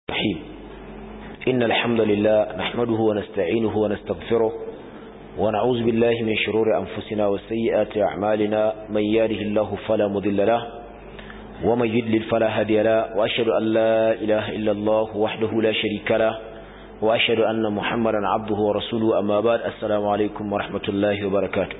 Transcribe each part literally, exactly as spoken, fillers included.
الرحيم إن الحمد لله نحمده ونستعينه ونستغفره ونعوذ بالله من شرور أنفسنا وسيئات أعمالنا من يهده الله فلا مضل له ومن يضلل فلا هادي له وأشهد أن لا إله إلا الله وحده لا شريك له وأشهد أن محمدا عبده ورسوله أما بعد السلام عليكم ورحمة الله وبركاته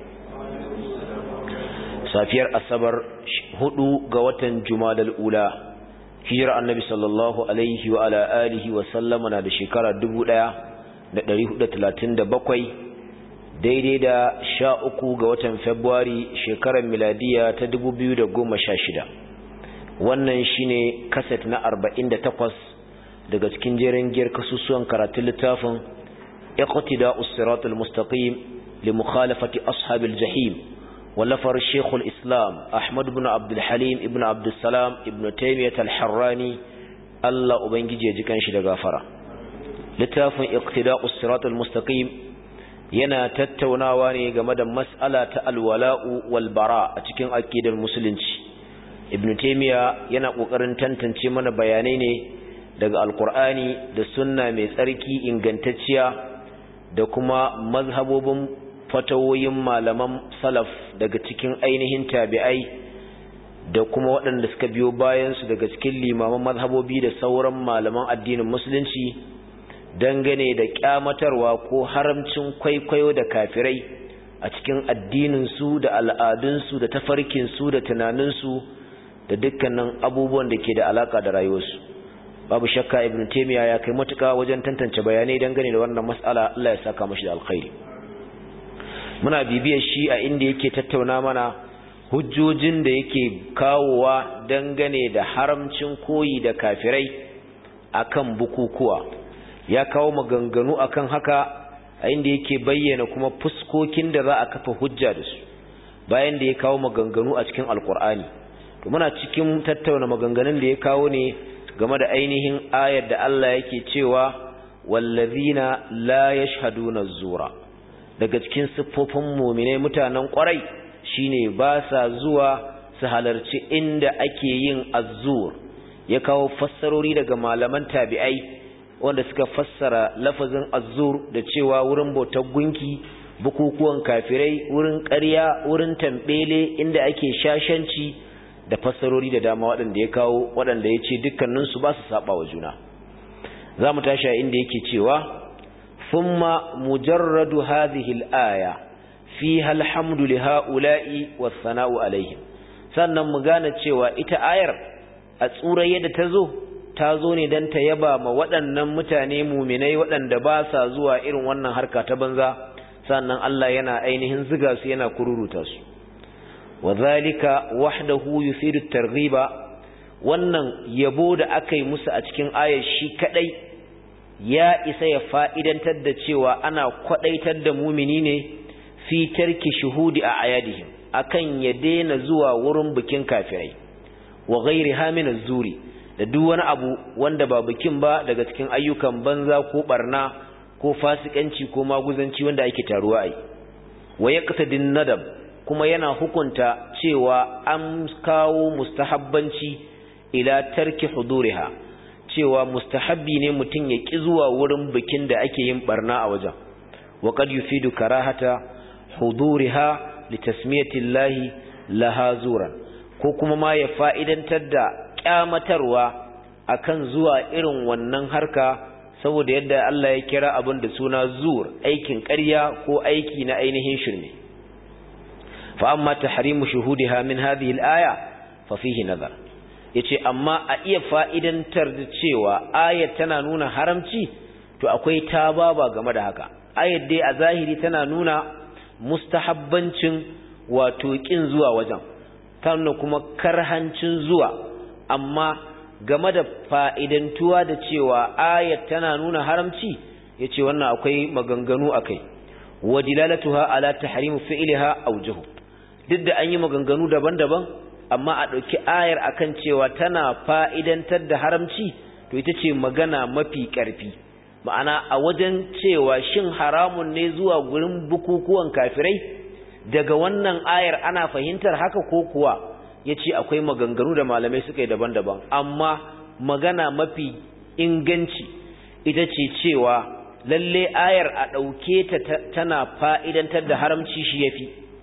سافير الصبر هدو قوة جماد الأولى hijira annabi sallallahu alaihi wa ala alihi wa sallama na da shekara dubu ɗaya da ɗari hudu da talatin da bakwai daidai da sha uku ga watan Fabrairu shekarar miladiya ta dubu biyu da goma sha shida. Wannan shine kaset na arba'in da takwas daga cikin jerin giyar kasusuwan karatun littafin Iqtida'us Siratal Mustaqim li mukhalafati ashabil jahim ولفر الشيخ الإسلام أحمد بن عبد الحليم ابن عبد السلام ابن تيمية الحراني الله أبنجي جيكان شد غافرة لتاف اقتداء الصراط المستقيم ينا تتوناواني غمد مسألة الولاء والبراء أتكين أكيد المسلمين ابن تيمية ينا قرن تنتنشي من بيانين daga alqur'ani da sunna mai tsarki ingantacciya da kuma mazhabobin fatawoyin malaman salaf daga cikin ainihin tabi'ai da kuma waɗanda suka biyo bayansu daga cikin limaman mazhabobi da sauran malaman addinin musulunci dangane da kyamatarwa ko haramcin kwaikwayo da kafirai a cikin addininsu da al'adunsu da tafarkinsu da tunaninsu da dukkanin abubuwan da ke da alaka da rayuwarsu. Babu shakka Ibn Taymiyyah ya kai matuƙa wajen tantance bayanai dangane da wannan mas'ala. Allah ya saka mashi da alkhairi. Muna bibiyar shi a inda yake tattauna mana hujjojin da yake kawowa dangane da haramcin koyi da kafirai akan bukukuwa. Ya kawo maganganu akan haka a inda yake bayyana kuma fuskokin da za a kafa hujja da su bayan da ya kawo maganganu a cikin alkur'ani. To muna cikin tattauna maganganun da ya kawo ne game da ainihin ayar da Allah yake cewa wallazina la yashhaduna az-zura. daga cikin siffofin mu'minai mutanen ƙwarai shine ba sa zuwa su halarci inda ake yin azzur. Ya kawo fassarori daga malaman tabi'ai wanda suka fassara lafazin azzur da cewa wurin bautar gunki, bukukuwan kafirai, wurin ƙarya, wurin tambele, inda ake shashanci da fassarori da dama waɗanda ya kawo waɗanda ya ce dukkaninsu ba su saba wa juna. za mu tashi a inda yake cewa ثم مجرد هذه الآية فيها الحمد لهؤلاء والثناء عليهم. sannan mu gane cewa ita ayar a tsurar yadda ta zo ta zo ne don ta yaba ma waɗannan mutane muminai waɗanda ba sa zuwa irin wannan harka ta banza, sannan Allah yana ainihin ziga su yana kururuta su. wa zalika wahdahu yufidu targhiba. wannan yabo da aka yi musu a cikin ayar shi kadai ya isa ya fa'idantar da cewa ana kwaɗaitar da mumini ne fi tarki shuhudi a ayadihim akan ya daina zuwa wurin bikin kafirai wa gairi hamina zuri da duk wani abu wanda ba bikin ba daga cikin ayyukan banza ko barna ko fasikanci ko maguzanci wanda ake taruwa ai. wa yaqtadin nadab kuma yana hukunta cewa an kawo mustahabbanci ila tarki huduriha cewa mustahabbi ne mutum ya ki zuwa wurin bikin da ake yin barna a wajen. wa qad yufidu karahata huduriha li tasmiyati llahi laha zuran, ko kuma ma ya fa'idantar da kyamatarwa akan zuwa irin wannan harka saboda yadda Allah ya kira abin da suna zur, aikin ƙarya ko aiki na ainihin shirme. fa amma tahrimu shuhudiha min hadhihi al-aya fa fihi nazar. yace amma a iya fa'idantar da cewa ayat tana nuna haramci to akwai tababa game da haka. Ayat dai a zahiri tana nuna mustahabbancin wato kin zuwa wajen, tana kuma karhancin zuwa, amma game da fa'idantuwa da cewa ayat tana nuna haramci yace wannan akwai maganganu akai. wa dilalatuha ala tahrim fi'liha awjuh. duk da an yi maganganu daban-daban amma a ɗauki ayar akan cewa tana fa'idantar da haramci to ita ce magana mafi ƙarfi. ma'ana a wajen cewa shin haramun ne zuwa gurin bukukuwan kafirai, daga wannan ayar ana fahimtar haka ko kuwa ya ce akwai maganganu da malamai suka yi daban-daban, amma magana mafi inganci ita ce cewa lalle ayar a ɗauke ta tana fa'idantar da haramci shi yafi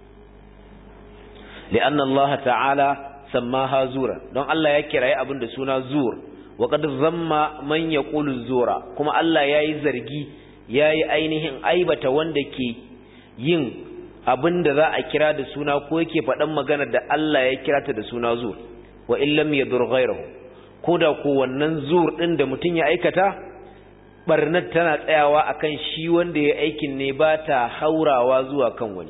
li'anna Allah ta'ala sammaha zura don Allah ya kiraye abin da suna zur wa qad zamma man yaqulu zura kuma Allah yayi zargi yayi ainihin aibata wanda ke yin abin da za a kira da suna ko yake faɗan magana da Allah ya kira ta da suna zur wa illam yadur ghayruhu koda ko wannan zur din da mutun ya aikata barnat tana tsayawa akan shi wanda ya aikin ne ba ta haurawa zuwa kan wani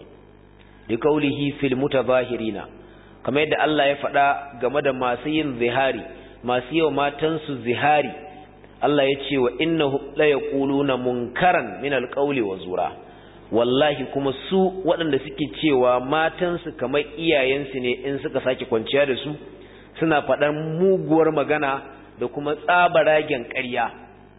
da kaulihi fil mutazahirina kamar yadda Allah ya faɗa game da masu yin zihari masu yau matansu zihari Allah ya ce wa innahu la yaquluna munkaran min alqawli wa zura wallahi kuma su waɗanda suke cewa matansu kamar iyayensu ne in suka sake kwanciya da su suna faɗan muguwar magana da kuma tsabaragen ƙarya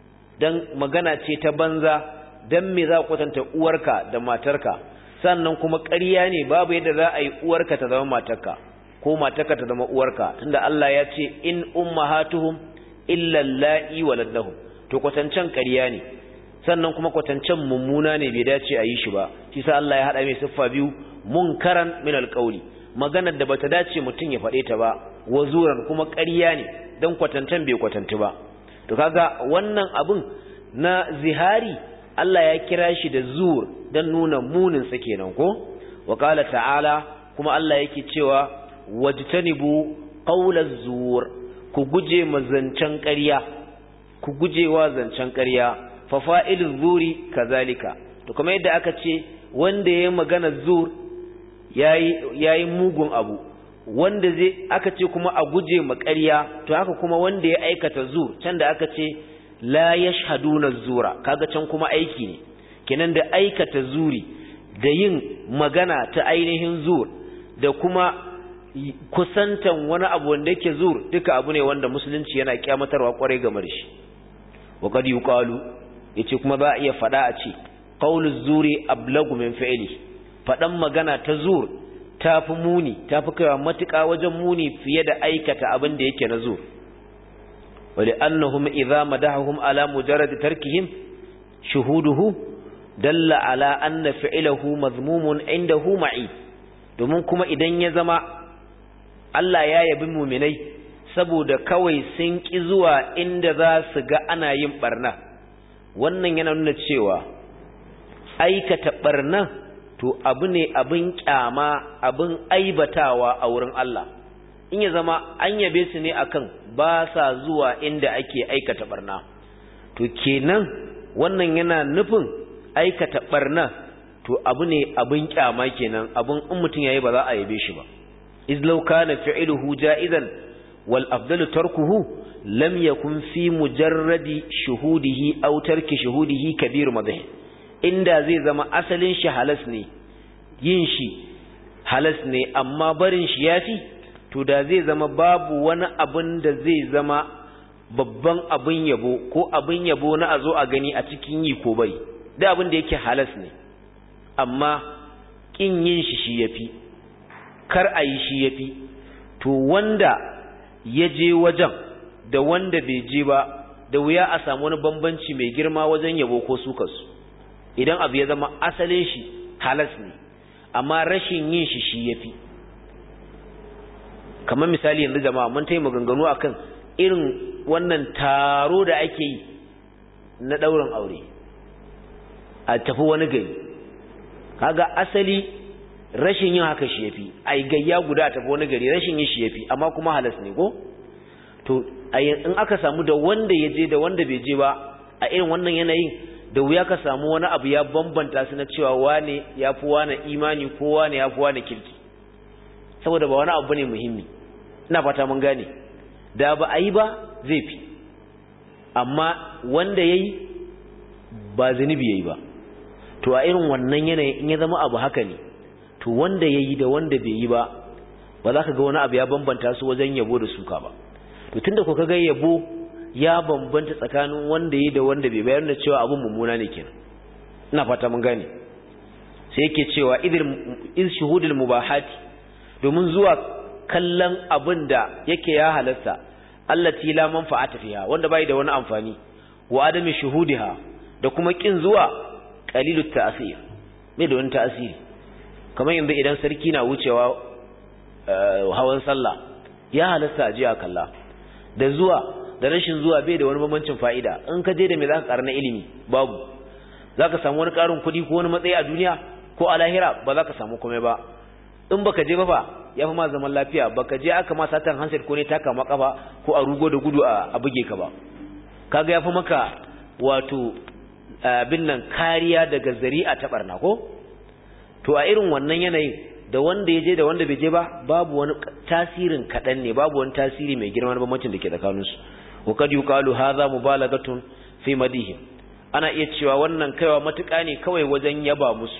dan magana ce ta banza dan me za ku kwatanta uwarka da matarka sannan kuma ƙarya ne babu yadda za a yi uwarka ta zama matarka ko matarka ta zama uwarka tunda Allah ya ce in ummahatuhum illa allai waladahum to kwatancan ƙarya ne sannan kuma kwatancan mummuna ne bai dace a yi shi ba shi sa Allah ya hada mai siffa biyu munkaran min alqawli maganar da bata dace mutun ya fade ta ba wazuran kuma ƙarya ne dan kwatancan bai kwatanti ba to kaga wannan abun na zihari Allah ya kira shi da zur dan nuna munin sa kenan ko wa qala ta'ala kuma Allah yake cewa wajtanibu qawlaz zur ku guje mazancan ƙarya ku gujewa zancen ƙarya fa fa'iluz zuri kazalika to kuma yadda aka ce wanda yayi magana zur yayi yayi mugun abu wanda zai aka ce kuma a guje ma ƙarya to haka kuma wanda ya aikata zur can da aka ce la yashhaduna zura kaga can kuma aiki ne kenan da aikata zuri da yin magana ta ainihin zur da kuma kusantan wani abu wanda yake zur duka abu ne wanda musulunci yana kyamatarwa kwarai game da shi wa qad yuqalu yace kuma za a iya fada a ce qauluz zuri ablagu min fi'li fadan magana ta zur tafi muni tafi kaiwa matuƙa wajen muni fiye da aikata abin da yake na zur wali annahum idza madahum ala mujarrad tarkihim shuhuduhu dalla ala anna fi'luhu mazmumun indahu ma'i domin kuma idan ya zama Allah ya yabi mu'minai saboda kawai sun ki zuwa inda za su ga ana yin barna wannan yana nuna cewa aikata barna to abu ne abin kyama abin aibatawa a wurin Allah in ya zama an yabe su ne akan ba sa zuwa inda ake aikata barna to kenan wannan yana nufin aikata barna to abu ne abin kyama kenan abin in mutun yayi ba za a yabe shi ba iz law kana fi'luhu ja'izan wal afdalu tarkuhu lam yakun fi mujarradi shuhudihi aw tarki shuhudihi kabir madh inda zai zama asalin shi halas ne yin shi halas ne amma barin shi yafi to da zai zama babu wani abin da zai zama babban abin yabo ko abin yabo na azo a gani a cikin yi ko bai da abin da yake halas ne amma kin yin shi shi yafi kar a yi shi yafi to wanda ya je wajen da wanda bai je ba da wuya a samu wani bambanci mai girma wajen yabo ko sukarsu idan abu ya zama asalin shi halas ne amma rashin yin shi shi yafi kamar misali yanzu jama'a mun tayi maganganu akan irin wannan taro da ake yi na daurin aure a tafi wani gari kaga asali rashin yin haka shi yafi ai gayya guda a tafi wani gari rashin yin shi yafi amma kuma halas ne ko to in aka samu da wanda ya je da wanda bai je ba a irin wannan yanayin da wuya ka samu wani abu ya bambanta su na cewa wane ya fi wane imani ko wane ya fi wane kirki saboda ba wani abu ne muhimmi ina fata mun gane da ba a yi ba zai fi amma wanda ya yi ba zunubi ya yi ba to a irin wannan yanayin in ya zama abu haka ne to wanda ya yi da wanda bai yi ba ba za ka ga wani abu ya bambanta su wajen yabo da suka ba to tunda ku ka ga yabo ya bambanta tsakanin wanda yi da wanda bai bayar da cewa abun mummuna ne kenan ina fata mun gane sai yake cewa idil iz shuhudul mubahati domin zuwa kallon abin da yake ya halasta allati la manfa'ata fiha wanda bai da wani amfani wa adami shuhudiha da kuma kin zuwa qalilut ta'sir me da wani ta'siri kamar yanzu idan sarki na wucewa hawan sallah ya halasta a jiya kalla da zuwa da rashin zuwa bai da wani bambancin fa'ida in ka je da me zaka karna ilimi babu zaka samu wani karin kudi ko wani matsayi a duniya ko a lahira ba zaka samu komai ba in baka je ba fa yafi ma zaman lafiya baka je aka ma satan handset ko ne taka maka ba ko a rugo da gudu a buge ka ba kaga yafi maka wato abin nan kariya daga zari'a ta barna ko to a irin wannan yanayin da wanda ya je da wanda bai je ba babu wani tasirin kadan ne babu wani tasiri mai girma na bambancin da ke tsakaninsu wa kad yuqalu hadha mubalagatun fi madihim ana iya cewa wannan kaiwa matuƙa ne kawai wajen yaba musu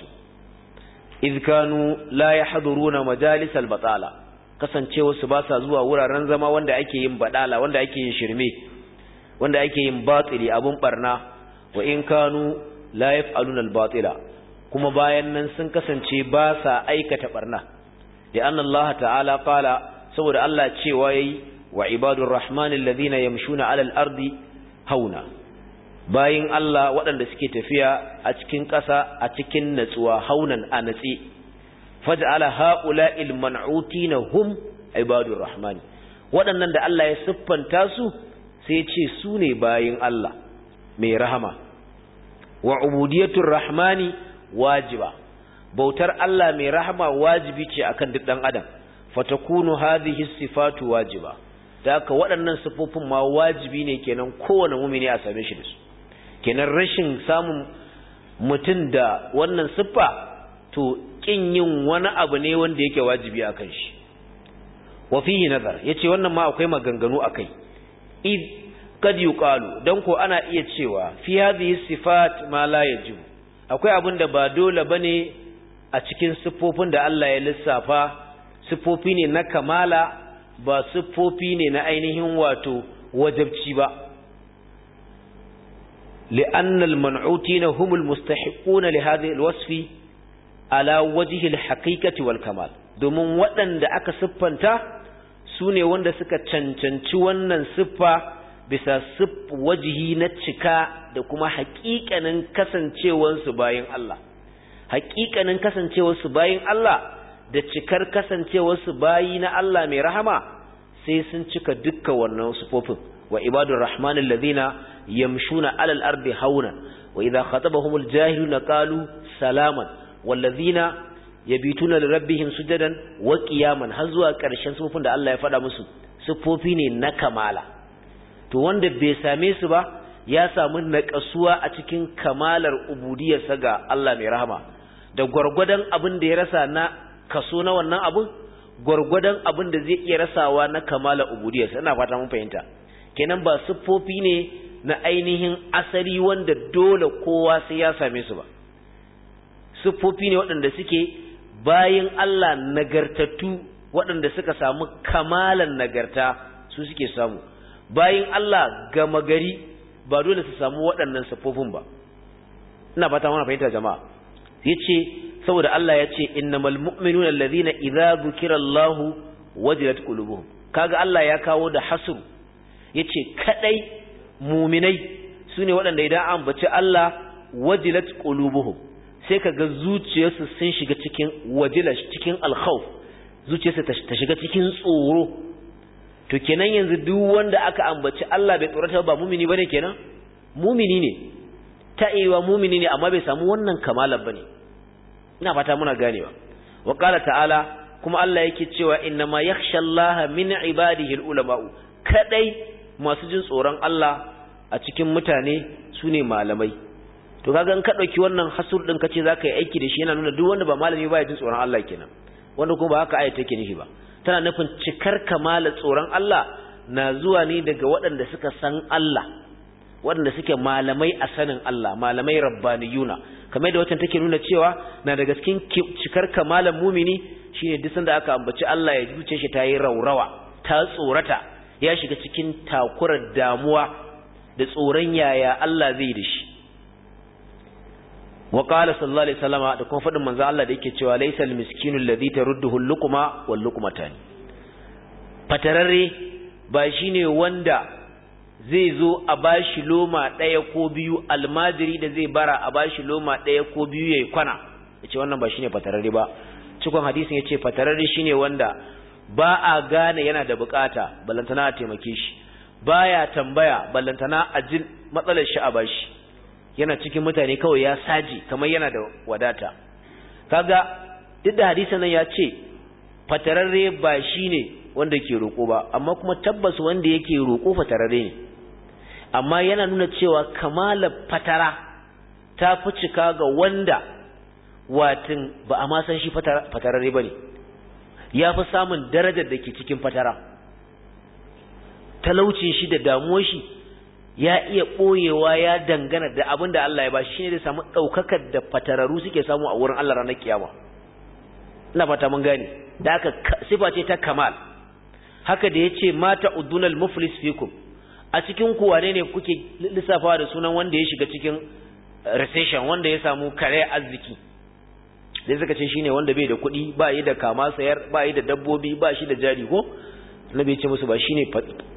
idh kanu la yahduruna majalisal batala kasancewa su ba sa zuwa wuraren zama wanda ake yin badala wanda ake yin shirme wanda ake yin batili abun barna wa in kanu la yaf'aluna al-batila kuma bayan nan sun kasance ba sa aikata barna da anna Allah ta'ala qala saboda Allah cewa yayi wa ibadur rahmanil ladina yamshuna 'alal ardi hauna bayin Allah waɗanda suke tafiya a cikin ƙasa a cikin natsuwa haunan a natsi faj'ala ha'ula'il man'utina hum ibadur rahmani waɗannan da Allah ya siffanta su sai ce su ne bayin Allah mai rahama wa ubudiyatur rahmani wajiba bautar Allah mai rahama wajibi ce akan duk dan adam fatakunu hadhihi sifatu wajiba da haka waɗannan sifofin ma wajibi ne kenan kowane mu'mini a same shi da su kenan rashin samun mutum da wannan siffa to kin yin wani abu ne wanda yake wajibi akan shi wa fihi nazar yace wannan ma akwai maganganu akai id kad yuqalu dan ko ana iya cewa fi hadhihi sifat ma la yajib akwai abin da ba dole bane a cikin siffofin da Allah ya lissafa siffofi ne na kamala ba siffofi ne na ainihin wato wajibci ba لأن المنعوتين هم المستحقون لهذه الوصف على وجه الحقيقة والكمال domin waɗanda aka siffanta su ne wanda suka cancanci wannan siffa bisa siff wajihi na cika da kuma haƙiƙanin kasancewarsu bayin Allah haƙiƙanin kasancewarsu bayin Allah da cikar kasancewarsu bayi na Allah mai rahama sai sun cika dukkan wannan siffofin wa ibadur rahmanil ladina yamshuna alal ardi hauna wa idha khatabahumul jahiluna qalu salaman wal ladina yabituna lirabbihim sujadan wa qiyaman har zuwa ƙarshen sufofin da Allah ya faɗa musu sufofi ne na kamala to wanda bai same su ba ya samu naƙasuwa a cikin kamalar ubudiyarsa ga Allah mai rahama da gurgurdan abin da ya rasa na kaso na wannan abin gurgurdan abin da zai iya rasawa na kamalar ubudiyarsa ina fata mun fahimta kenan ba sufofi ne na ainihin asali wanda dole kowa sai ya same su ba sufofi ne waɗanda suke bayin Allah nagartattu waɗanda suka samu kamalan nagarta su suke samu bayin Allah gama gari ba dole su samu waɗannan sufofin ba ina fata mana fahimta jama'a yace saboda Allah yace innamal mu'minuna alladhina idza dhukirallahu wajilat qulubuhum kaga Allah ya kawo da hasru yace kadai mu'minai sune waɗanda idan an bace Allah wajilat qulubuhum sai kaga zuciyarsu sun shiga cikin wajila cikin alkhawf zuciyarsu ta shiga cikin tsoro to kenan yanzu duk wanda aka ambaci Allah bai tsorata ba mu'mini bane kenan mu'mini ne ta iya mu'mini ne amma bai samu wannan kamalar bane ina fata muna ganewa wa qala ta'ala kuma Allah yake cewa innama yakhshallaha min ibadihi alulama kadai masu jin tsoron Allah a cikin mutane sune malamai to kaga in ka dauki wannan hasur din kace zaka yi aiki da shi yana nuna duk wanda ba malami ba ya jin tsoron Allah kenan wanda kuma ba haka ayat take nufi ba tana nufin cikar kamalar tsoron Allah na zuwa ne daga waɗanda suka san Allah waɗanda suke malamai a sanin Allah malamai rabbaniyuna kamar da wacce take nuna cewa na daga cikin cikar kamalar mumini shine duk sanda aka ambaci Allah ya zuce shi ta yi raurawa ta tsorata ya shiga cikin takurar damuwa da tsoron yaya Allah zai da shi wa qala sallallahu alaihi wasallama da kuma fadin manzo Allah da yake cewa laysal miskinu alladhi tarudduhu al-luqma wal luqmatan fatararre ba shine wanda zai zo a bashi loma ɗaya ko biyu, almajiri da zai bara a bashi loma ɗaya ko biyu yayi kwana, yace wannan ba shine fatararre ba. Cikon hadisin yace fatararre shine wanda ba a gane yana da bukata ballantana a taimake shi, baya tambaya ballantana a jin matsalar shi a bashi, yana cikin mutane kawai ya saji kamar yana da wadata. Kaga duk da hadisin nan ya ce fatararre ba shine wanda ke roƙo ba, amma kuma tabbas wanda yake roƙo fatararre ne, amma yana nuna cewa kamalar fatara ta fi cika ga wanda watin ba a ma san shi fatararre ba ne, ya fi samun darajar da ke cikin fatara. Talaucin shi da damuwar shi ya iya ɓoyewa ya dangana da abin da Allah ya ba shi, shi ne da samu ɗaukakar da fatararru suke samu a wurin Allah ranar kiyama. Ina fata mun gane, da aka sifa ce ta kamal. Haka da ya ce mata udunal muflis fikum, a cikin ku wane ne kuke lissafawa da sunan wanda ya shiga cikin recession, wanda ya samu kare arziki? Sai suka ce shine wanda bai da kuɗi, ba yi da kama sayar, ba yi da dabbobi, ba shi da jari ko? Nabi ya ce musu ba shine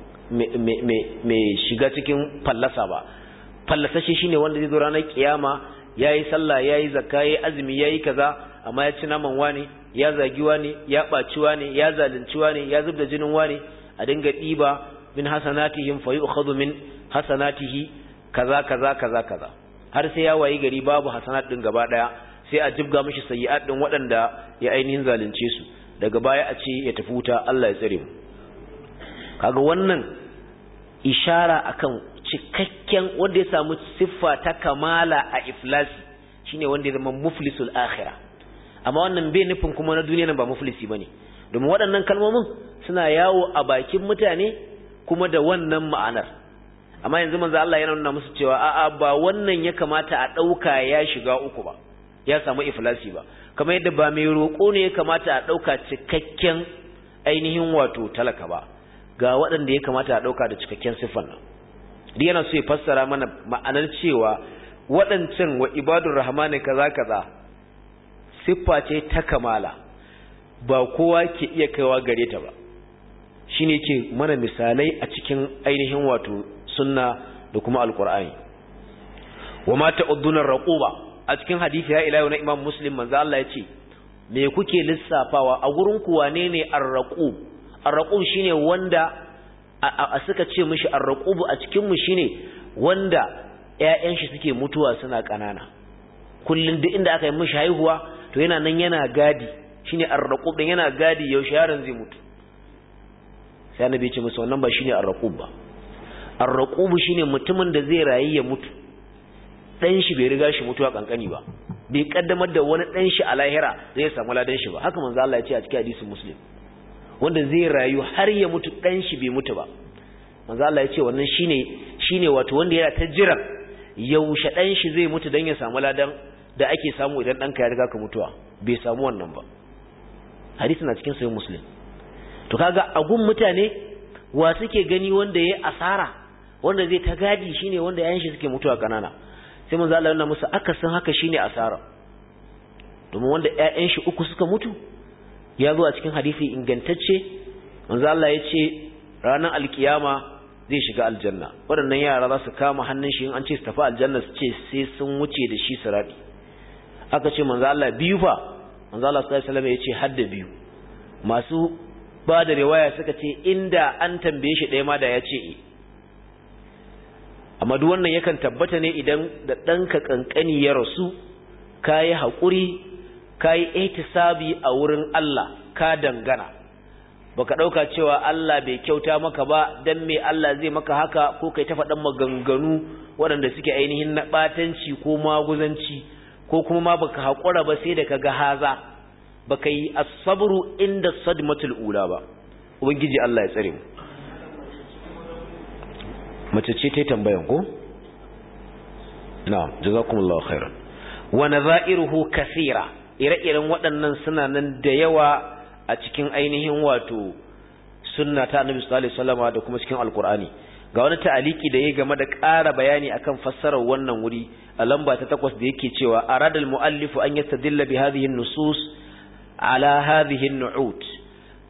mai shiga cikin fallasa ba. Fallasashe shine wanda zai zo ranar kiyama yayi sallah, yayi zakka, yayi azumi, yayi kaza, amma ya ci naman wani, ya zagi wani, ya ɓaci wani, ya zalunci wani, ya zubda jinin wani, a dinga ɗiba min hasanatihim fa yu'khadhu min hasanatihi kaza kaza kaza kaza, har sai ya wayi gari babu hasanat din gaba daya, sai a jibga mishi sayyi'at din waɗanda ya ainihin zalunce su, daga baya a ce ya tafi wuta. Allah ya tsare mu. Kaga wannan ishara akan cikakken wanda ya samu siffa ta kamala a iflasi shine wanda ya zama muflisul akhirah. Amma wannan bai nufin kuma na duniya nan ba muflisi bane, domin waɗannan kalmomin suna yawo a bakin mutane kuma da wannan ma'anar. Amma yanzu manzo Allah yana nuna musu cewa a'a ba wannan ya kamata a dauka ya shiga uku ba, ya samu iflasi ba, kamar yadda ba mai roƙo ne ya kamata a dauka cikakken ainihin wato talaka ba, ga waɗanda ya kamata a dauka da cikakken siffan nan. Duk yana so ya fassara mana ma'anar cewa waɗancan wa ibadur rahmani kaza kaza siffa ce ta kamala, ba kowa ke iya kaiwa gare ta ba. Shine yake mana misalai a cikin ainihin wato sunna da kuma alqur'ani. wa ma ta'udduna raquba, a cikin hadisi ya ila na Imam Muslim manzo Allah ya ce me kuke lissafawa a gurin ku wane ne ar-raqub? Ar-raqub shine wanda a suka ce mishi ar-raqub a cikin mu shine wanda ƴaƴan shi suke mutuwa suna kanana, kullun duk inda aka yi mishi haihuwa to yana nan yana gadi, shine ar-raqub din, yana gadi yaushe yaron zai mutu. Sai annabi ya ce musu wannan ba shine ar-raqub ba. Ar-raqub shine mutumin da zai rayu ya mutu, dan shi bai riga shi mutuwa kankani ba, bai kaddamar da wani dan shi a lahira zai samu ladan shi ba. Haka manzo Allah ya ce a cikin hadisin Muslim, wanda zai rayu har ya mutu dan shi bai mutu ba. Manzo Allah ya ce wannan shine shine wato wanda yana ta jira yaushe dan shi zai mutu dan ya samu ladan da ake samu idan danka ya riga ka mutuwa, bai samu wannan ba. Hadisi na cikin sahih Muslim. To kaga agun mutane wa suke gani wanda yayi asara, wanda zai ta gadi shine wanda yayin shi suke mutuwa kanana. Sai manzo Allah yana musu akasin haka shine asara, domin wanda ƴaƴan shi uku suka mutu ya zo a cikin hadisi ingantacce. Manzo Allah ya ce ranar alkiyama zai shiga aljanna, waɗannan yara za su kama hannun shi in an ce su tafi aljanna su ce sai sun wuce da shi sirati. Aka ce manzo Allah biyu fa, manzo Allah sallallahu alaihi wasallam ya ce hadda biyu. Masu ba da riwaya suka ce inda an tambaye shi ɗaya ma da ya ce eh. Amma duk wannan yakan tabbata ne idan da ɗanka kankani ya rasu, kayi haƙuri, kayi ihtisabi a wurin Allah, ka dangana, baka ɗauka cewa Allah bai kyauta maka ba dan me Allah zai maka haka, ko kai ta faɗan maganganu waɗanda suke ainihin na ɓatanci ko maguzanci, ko kuma ma baka haƙura ba sai da kaga haza, baka yi as-sabru inda sadmatul ula ba. Ubangiji Allah ya tsare mu. Mace ce ta tambayan ko? Na'am, jazakumullahu khairan. Wa nadha'iruhu kaseera, ire-iren waɗannan suna nan da yawa a cikin ainihin wato sunna ta Annabi sallallahu alaihi wasallam da kuma cikin Alqur'ani. Ga wani ta'aliki da yake game da ƙara bayani akan fassarar wannan wuri a lamba ta takwas da yake cewa aradal muallifu an yastadilla bi hadhihi an-nusus ala hadhihi an-nu'ut.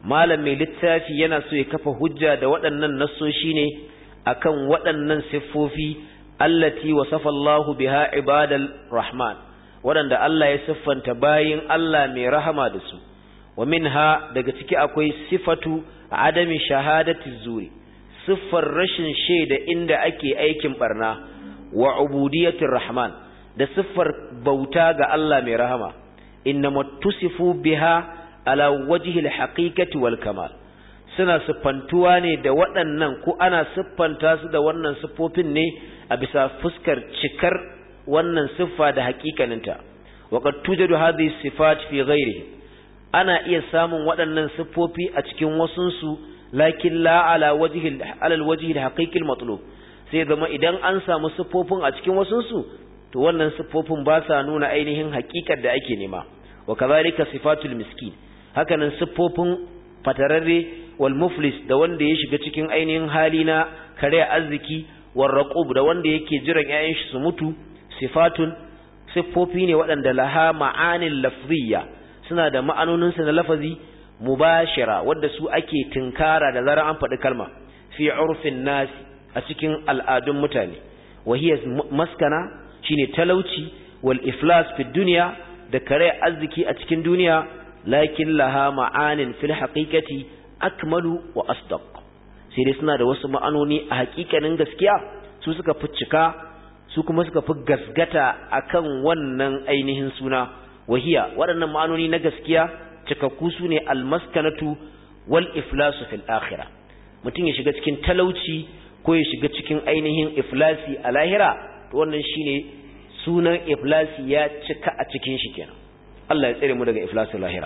malam mai littafi yana so ya kafa hujja da waɗannan nassoshi ne akan waɗannan siffofi allati wasafa Allahu biha ibadal rahman waɗanda Allah ya siffanta bayin Allah mai rahama da su wa minha daga ciki akwai sifatu adami shahadati zuri siffar rashin shaida inda ake aikin barna wa ubudiyatir rahman da siffar bauta ga Allah mai rahama innama tusifu biha ala wajhi alhaqiqati wal kamal suna siffantuwa ne da waɗannan ko ana siffanta su da wannan siffofin ne a bisa fuskar cikar wannan siffa da haƙiƙaninta wa qad tujadu hadhihi sifat fi ghairihi ana iya samun waɗannan siffofi a cikin wasunsu lakin la ala wajhi ala alwajhi alhaqiqi almatlub sai zama idan an samu siffofin a cikin wasunsu to wannan siffofin ba sa nuna ainihin haƙiƙar da ake nema wa kadhalika sifatul miskin hakanan siffofin fatararre wal muflis da wanda ya shiga cikin ainihin hali na kare arziki war raqub da wanda yake jiran ƴaƴan shi su mutu sifatun siffofi ne waɗanda laha ma'anil lafziyya suna da ma'anonin su na lafazi mubashira wanda su ake tinkara da zarar an faɗi kalma fi urfin nas a cikin al'adun mutane wa hiya maskana shine talauci wal iflas fi dunya da kare arziki a cikin duniya lakin laha ma'anin fil haqiqati akmalu wa asdaq sai dai suna da wasu ma'anoni a haƙiƙanin gaskiya su suka fi cika su kuma suka fi gasgata akan wannan ainihin suna wahiya waɗannan ma'anoni na gaskiya cikakku su ne almaskanatu wal iflasu fil akhirah mutum ya shiga cikin talauci ko ya shiga cikin ainihin iflasi a lahira to wannan shine sunan iflasi ya cika a cikin shi kenan Allah ya tsare mu daga iflasin lahira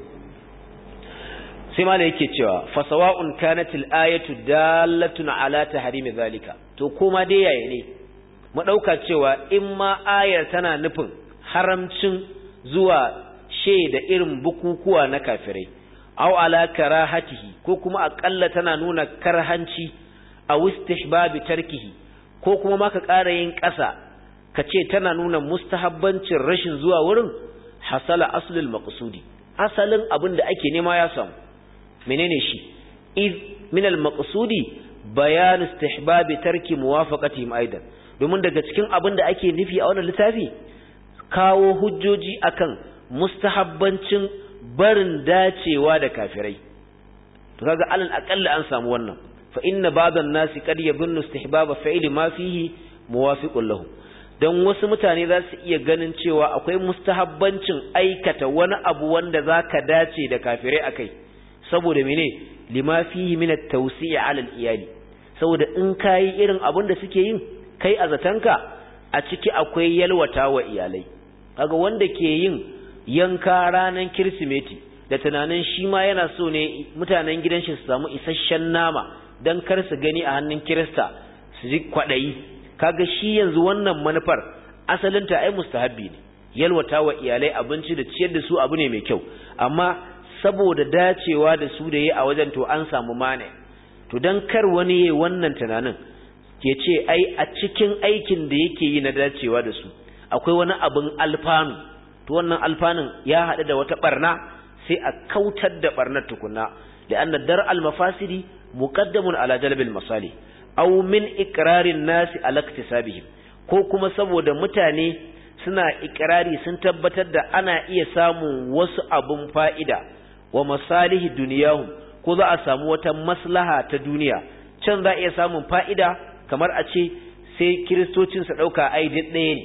sai ma da yake cewa fa sawa'un kanatil ayatu dallatun ala tahrimi zalika to kuma dai yaye ne mu dauka cewa in ma ayar tana nufin haramcin zuwa shaida irin bukukuwa na kafirai aw ala karahatihi ko kuma akalla tana nuna karhanci a istihbabi tarkihi ko kuma maka ƙara yin ƙasa kace tana nuna mustahabbancin rashin zuwa wurin hasala aslul maqsudi asalin abin da ake nema ya samu menene shi iz min al maqsudi bayan istihbab tarki muwafaqatihim aidan domin daga cikin abin da ake nufi a wannan littafi kawo hujjoji akan mustahabbancin barin dacewa da kafirai to kaga alal aqalla an samu wannan fa inna ba'dhan nasi qad yadhunnu istihbab fa'ili ma fihi muwafiqun lahu don wasu mutane za su iya ganin cewa akwai mustahabbancin aikata wani abu wanda za ka dace da kafirai a kai saboda mene lima fihi min at-tawsi' 'ala al-iyali saboda in kai irin abin da suke yin kai a zatanka a ciki akwai yalwata wa iyalai kaga wanda ke yin yanka ranan kirsimeti da tunanin shi ma yana so ne mutanen gidan shi su samu isasshen nama dan kar su gani a hannun kirista su ji kwadayi kaga shi yanzu wannan manufar asalinta ai mustahabbi ne yalwata wa iyalai abinci da ciyar da su abu ne mai kyau amma saboda dacewa da su da yi a wajen to an samu mane to dan kar wani yayi wannan tunanin ke ce ai a cikin aikin da yake yi na dacewa da su akwai wani abin alfanu to wannan alfanun ya haɗu da wata barna sai a kautar da barnar tukunna da anna dar al mafasidi muqaddamun ala jalbil masalih aw min iqrarin nasi ala iktisabihim ko kuma saboda mutane suna ikrari sun tabbatar da ana iya samun wasu abun fa'ida wa masalihi duniyahum ko za a samu wata maslaha ta duniya can za a iya samun fa'ida kamar a ce sai kiristocin su dauka ai ɗaya ne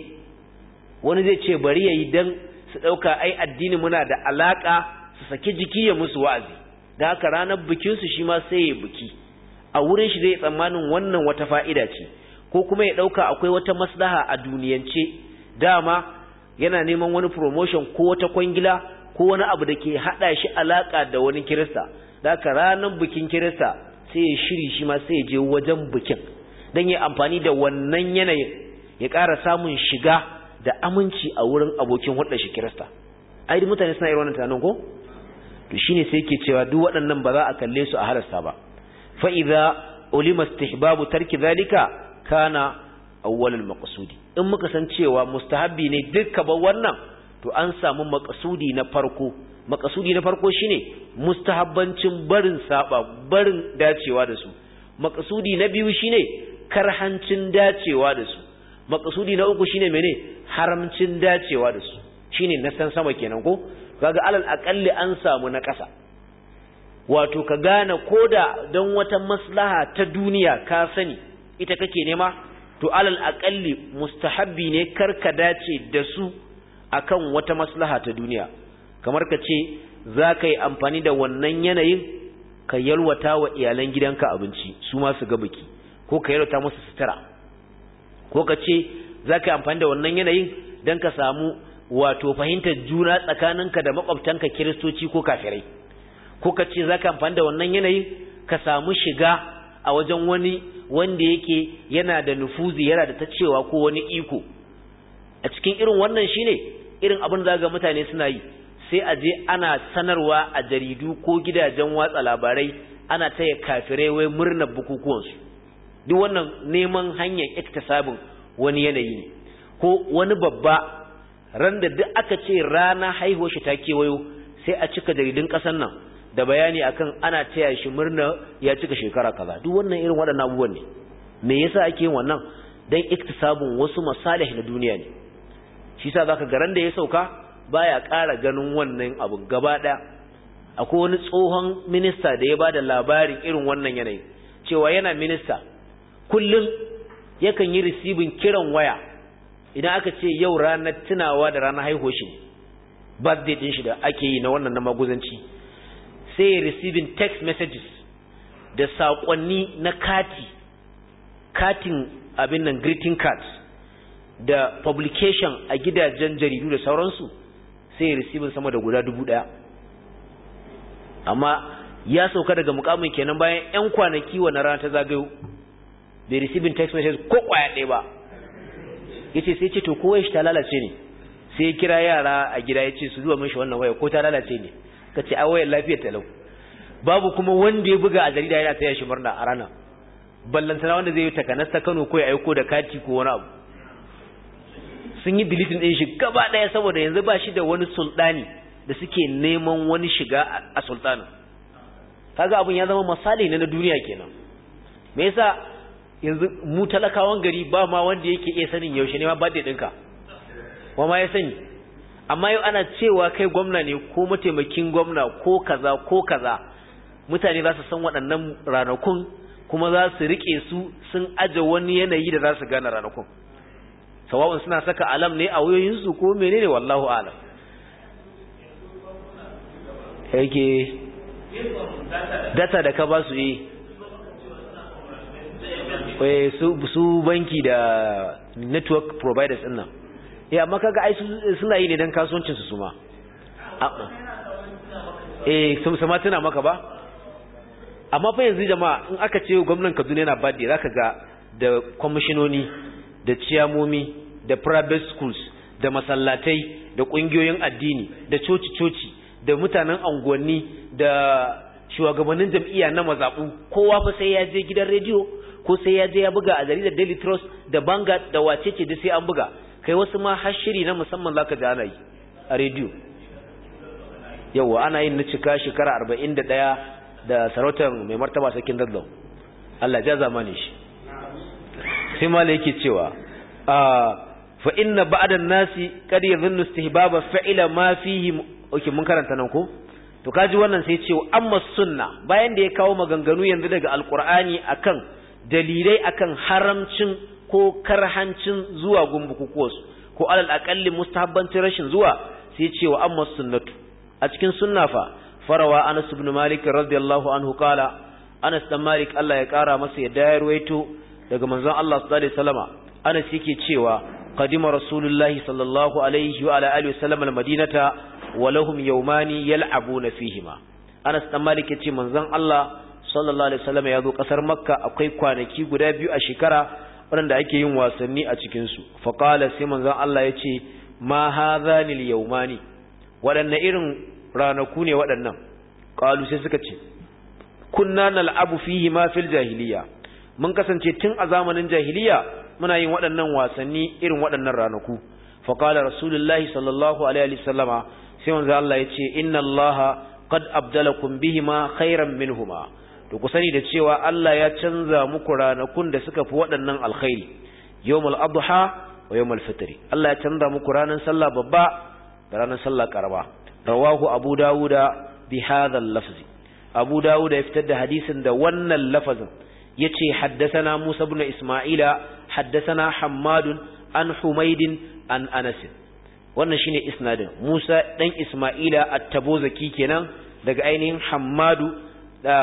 wani zai ce bari yayi dan su dauka ai addini muna da alaka su saki jiki ya musu wa'azi da haka ranar bikin su shi ma sai ya biki a wurin shi zai tsammanin wannan wata fa'ida ce ko kuma ya dauka akwai wata maslaha a duniyance dama yana neman wani promotion ko wata kwangila ko wani abu da ke hada shi alaka da wani kirista da haka ranar bikin kirista sai ya shiri shi ma sai ya je wajen bikin dan ya amfani da wannan yanayin ya ƙara samun shiga da aminci a wurin abokin hulɗar shi kirista ai mutane suna irin wannan tunanin ko to shine sai yake cewa duk waɗannan ba za a kalle su a halasta ba fa idza ulima istihbabu tarki zalika kana awwal al-maqsudi in muka san cewa mustahabbi ne dukkan ba wannan to an samu makasudi na farko makasudi na farko shine mustahabbancin barin saba barin dacewa da su makasudi na biyu shine karhancin dacewa da su makasudi na uku shine mene haramcin dacewa da su shine na san sama kenan ko kaga alal aqalli an samu na ƙasa wato ka gane koda don wata maslaha ta duniya ka sani ita kake nema to alal aqalli mustahabbi ne karka dace da su akan wata maslaha ta duniya kamar ka ce za ka yi amfani da wannan yanayin ka yalwata wa iyalan gidanka abinci su ma su ga biki ko ka yalwata musu sutura ko ka ce za ka yi amfani da wannan yanayin don ka samu wato fahimtar juna tsakaninka da makwabtanka kiristoci ko kafirai ko ka ce za ka amfani da wannan yanayin ka samu shiga a wajen wani wanda yake yana da nufuzi yana da ta cewa ko wani iko a cikin irin wannan shine irin abin da ga mutane suna yi sai a je ana sanarwa a jaridu ko gidajen watsa labarai ana taya kafirai wai murnar bukukuwansu duk wannan neman hanyar iktisabin wani yanayi ne ko wani babba ran da duk aka ce rana haihuwar shi ta kewayo sai a cika jaridun ƙasar nan da bayani akan ana taya shi murna ya cika shekara kaza duk wannan irin waɗannan abubuwan ne me yasa ake yin wannan dan iktisabun wasu masalih na duniya ne shi yasa zaka ga ran da ya sauka baya ƙara ganin wannan abun gaba ɗaya akwai wani tsohon minista da ya bada labarin irin wannan yanayi cewa yana minista kullum yakan yi receiving kiran waya idan aka ce yau ranar tunawa da ranar haihuwar shi birthday din shi da ake yi na wannan na maguzanci sai receiving text messages da saƙonni na kati katin abin nan greeting cards da publication a gidajen jaridu da sauransu sai receiving sama da guda dubu ɗaya amma ya sauka daga mukamin kenan bayan ƴan kwanaki wannan rana ta zagayo bai receiving text messages ko kwaya ɗaya ba yace sai ce to ko wayar shi ta lalace ne sai ya kira yara a gida yace su zuwa mishi wannan waya ko ta lalace ne kace a wayar lafiyar talau babu kuma wanda ya buga a jarida yana taya shi murna a rana ballantana wanda zai yi takanas ta Kano ko ya aiko da kati ko wani abu sun yi deleting din shi gaba daya saboda yanzu ba shi da wani sultani da suke neman wani shiga a sultanin kaga abun ya zama misali ne na duniya kenan me yasa yanzu mu talakawan gari ba ma wanda yake iya sanin yaushe ne ma birthday ɗinka wa ma ya sani amma yau ana cewa kai gwamna ne ko mataimakin gwamna ko kaza ko kaza mutane za su san waɗannan ranakun kuma za su rike su sun aje wani yanayi da za su gane ranakun sawa'un suna saka alam ne a wayoyinsu ko menene wallahu a'lam yake data da ka ba su yi eh su su banki da network providers din nan eh amma kaga ai suna yi ne dan kasuwancin su suma eh sun sama tana maka ba amma fa yanzu jama'a in aka ce gwamnatin Kaduna yana birthday zaka ga da kwamishinoni da ciyamomi da private schools da masallatai da kungiyoyin addini da coci-coci da mutanen anguwanni da shugabannin jam'iyya na mazabu kowa fa sai ya je gidan rediyo ko sai ya je ya buga a jaridar Daily Trust da Vanguard da wacece da sai an buga kai wasu ma har shiri na musamman zaka ji ana yi a rediyo yawa ana yin na cika shekara arba'in da ɗaya da sarautar mai martaba sarkin Daddaw Allah ja zamani shi sai malai yake cewa fa inna ba'da an-nasi qad yadhunnu istihbaba fa'ila ma fihi okay mun karanta nan ko to kaji wannan sai ce amma sunna bayan da ya kawo maganganu yanzu daga alqur'ani akan dalilai akan haramcin ko karhancin zuwa gumbukukuwas ko alal aqalli mustahabbancin rashin zuwa sai ce wa amma sunnatu a cikin sunna fa farawa Anas ibn Malik radiyallahu anhu kala Anas dan Malik Allah ya kara masa yadda ya ruwaito daga manzon Allah sallallahu alaihi wasallama Anas yake cewa qadima rasulullahi sallallahu alaihi wa ala alihi wasallam almadinata wa lahum yawmani yal'abuna fihima Anas dan Malik yace manzon Allah sallallahu alaihi wasallam ya zo kasar Makka akwai kwanaki guda biyu a shekara wanda ake yin wasanni a cikin su fa qala sai manzon Allah yace ma hadhani al-yawmani wadanne irin ranaku ne waɗannan qalu sai suka ce kunna nal'abu fihi ma fil jahiliya mun kasance tun a zamanin jahiliya muna yin waɗannan wasanni irin waɗannan ranaku fa qala rasulullahi sallallahu alaihi wasallama sai manzo Allah yace inna allaha qad abdalakum bihima khairan minhuma to ku sani da cewa Allah ya canza muku ranakun da suka fi waɗannan alkhairi yawmul adha wa yawmul fitri Allah ya canza muku ranar sallah babba da ranar sallah karama rawahu abu dawuda bi hadha al-lafz abu dawuda ya fitar da hadisin da wannan lafazin yace haddathana Musa ibn Isma'ila haddathana Hammad an Humayd an Anas wannan shine isnadin Musa dan Isma'ila at-Tabuzaki kenan daga ainihin Hammadu da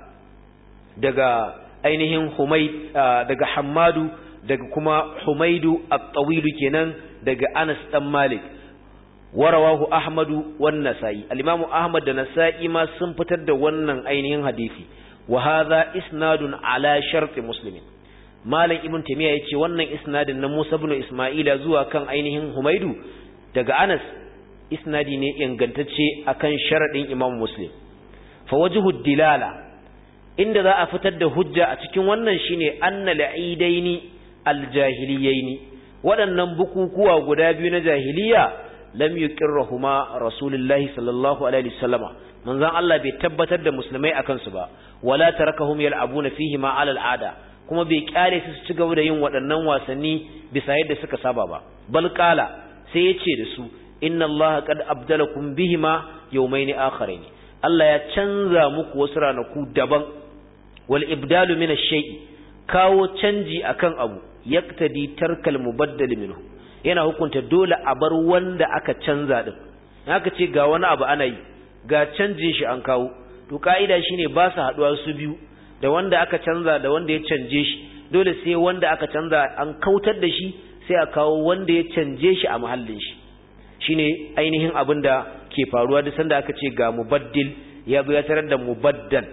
daga ainihin Humayd daga Hammadu daga kuma Humaydu at-Tawil kenan daga Anas dan Malik warawahu Ahmadu wan Nasa'i al-Imam Ahmad da Nasa'i ma sun fitar da wannan ainihin hadisi wa hadha isnadun ala shart muslimin Malam Ibn Taymiyyah yace wannan isnadin na Musa ibn Isma'ila zuwa kan ainihin Humaydu daga Anas isnadi ne ingantacce akan sharadin Imam Muslim fa wajhu dilala inda za a fitar da hujja a cikin wannan shine anna la'idaini aljahiliyaini waɗannan bukukuwa guda biyu na jahiliya lam yuqirruhuma rasulullahi sallallahu alaihi wasallama manzon Allah bai tabbatar da musulmai akan su ba wala tarakahum yal'abuna fihi ma 'ala al'ada kuma bai kyale su ci gaba da yin waɗannan wasanni bisa yadda suka saba ba bal qala sai yace da su inna allaha qad abdalakum bihima yawmayn akharayn Allah ya canza muku wasu ranaku daban wal ibdalu min ash-shay'i kawo canji akan abu yaktadi tarkal mubaddal minhu yana hukunta dole a bar wanda aka canza din haka ce ga wani abu ana yi ga canjin shi an kawo to kaida shine ba su haduwa su biyu da wanda aka canza da wanda ya canje shi dole sai wanda aka canza an kautar da shi sai a kawo wanda ya canje shi a mahallin shi shine ainihin abin da ke faruwa duk sanda aka ce ga mubaddil ya zo ya tarar da mubaddal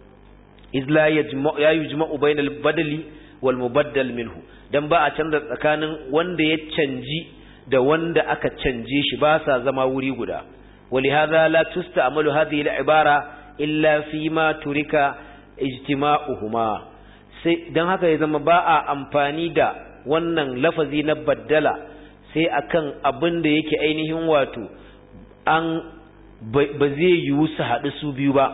izla yajma'u ya yujma'u bainal badali wal mubaddal minhu dan ba a canza tsakanin wanda ya canji da wanda aka canje shi ba sa zama wuri guda ولهذا لا تستعمل هذه العبارة إلا فيما ترك اجتماعهما dan haka ya zama ba a amfani da wannan lafazi na baddala sai akan abin da yake ainihin wato an ba zai yiwu su haɗu su biyu ba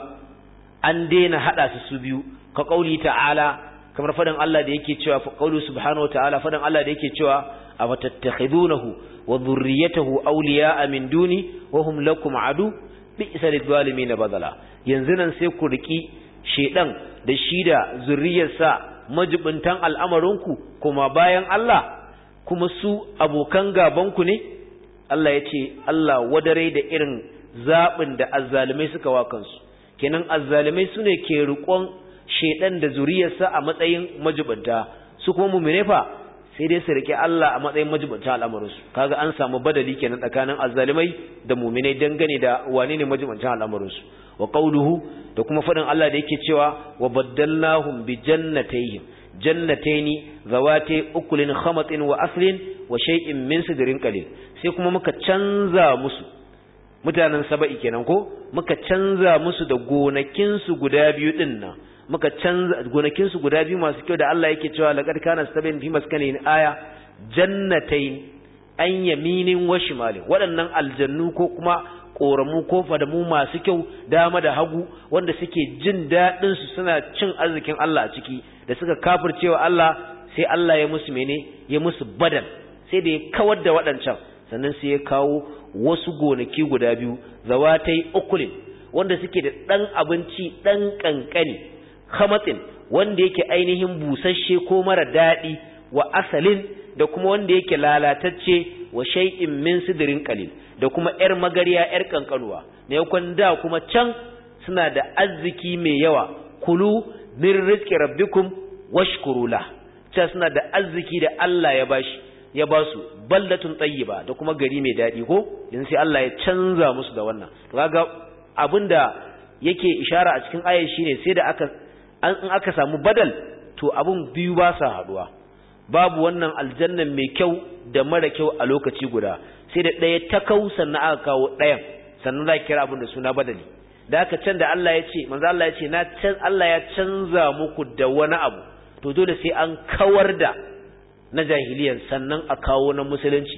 an daina haɗa su su biyu ka ƙauli ta'ala kamar faɗin Allah da yake cewa fa ƙaulu subhanahu wa ta'ala faɗin Allah da yake cewa afatattakhidunahu wa dhurriyyatahu awliya'a min duni wa hum lakum adu bi'sa lidh-dhalimin badala yanzu nan sai ku riki shedan da shi da zurriyarsa majibintan al'amarinku kuma bayan Allah kuma su abokan gabanku ne Allah ya ce Allah wadare da irin zaɓin da azzalimai suka wa kansu kenan azzalimai su ne ke riƙon shedan da zuriyarsa a matsayin majibinta su kuma mu'mine fa sai dai su rike Allah a matsayin majibinta al'amarinsu kaga an samu badali kenan tsakanin azzalimai da mu'minai dangane da wane ne majibinta al'amarinsu wa qawluhu da kuma fadin Allah da yake cewa wa baddalnahum bi jannatayhim jannataini zawati ukulin khamatin wa aslin wa shay'in min sidrin qalil sai kuma muka canza musu mutanen saba'i kenan ko muka canza musu da gonakin su guda biyu din nan muka canza gonakin su guda biyu masu kyau da Allah yake cewa laqad kana sabin fi maskanin aya jannatain an yaminin wa shimalin waɗannan aljannu ko kuma koramu ko fadamu masu kyau dama da hagu wanda suke jin dadin su suna cin arzikin Allah a ciki da suka kafircewa Allah sai Allah ya musu mene ya musu badal sai da ya kawar da waɗancan sannan sai ya kawo wasu gonaki guda biyu zawatai ukulin wanda suke da dan abinci dan kankani khamatin wanda yake ainihin busasshe ko mara dadi wa asalin da kuma wanda yake lalatacce wa shay'in min sidrin qalil da kuma yar magariya yar kankanuwa ne yakon da kuma can suna da arziki mai yawa kulu min rizqi rabbikum washkuru la ta suna da arziki da Allah ya bashi ya basu baldatun tayyiba da kuma gari mai dadi ko din sai Allah ya canza musu da wannan to kaga abinda yake ishara a cikin ayat shine sai da aka an in aka samu badal to abun biyu ba sa haduwa babu wannan aljannan mai kyau da mara kyau a lokaci guda sai da ɗaya ta kau sannan aka kawo ɗayan sannan za ki kira abin da suna badali da aka can da Allah ya ce manzo Allah ya ce na can Allah ya canza muku da wani abu to dole sai an kawar da na jahiliyan sannan a kawo na musulunci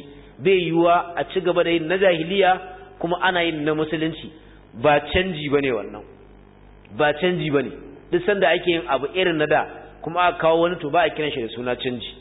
bai yiwa a ci gaba da yin na jahiliya kuma ana yin na musulunci ba canji bane wannan ba canji bane duk sanda ake yin abu irin na da kuma aka kawo wani to ba a kiran shi da suna canji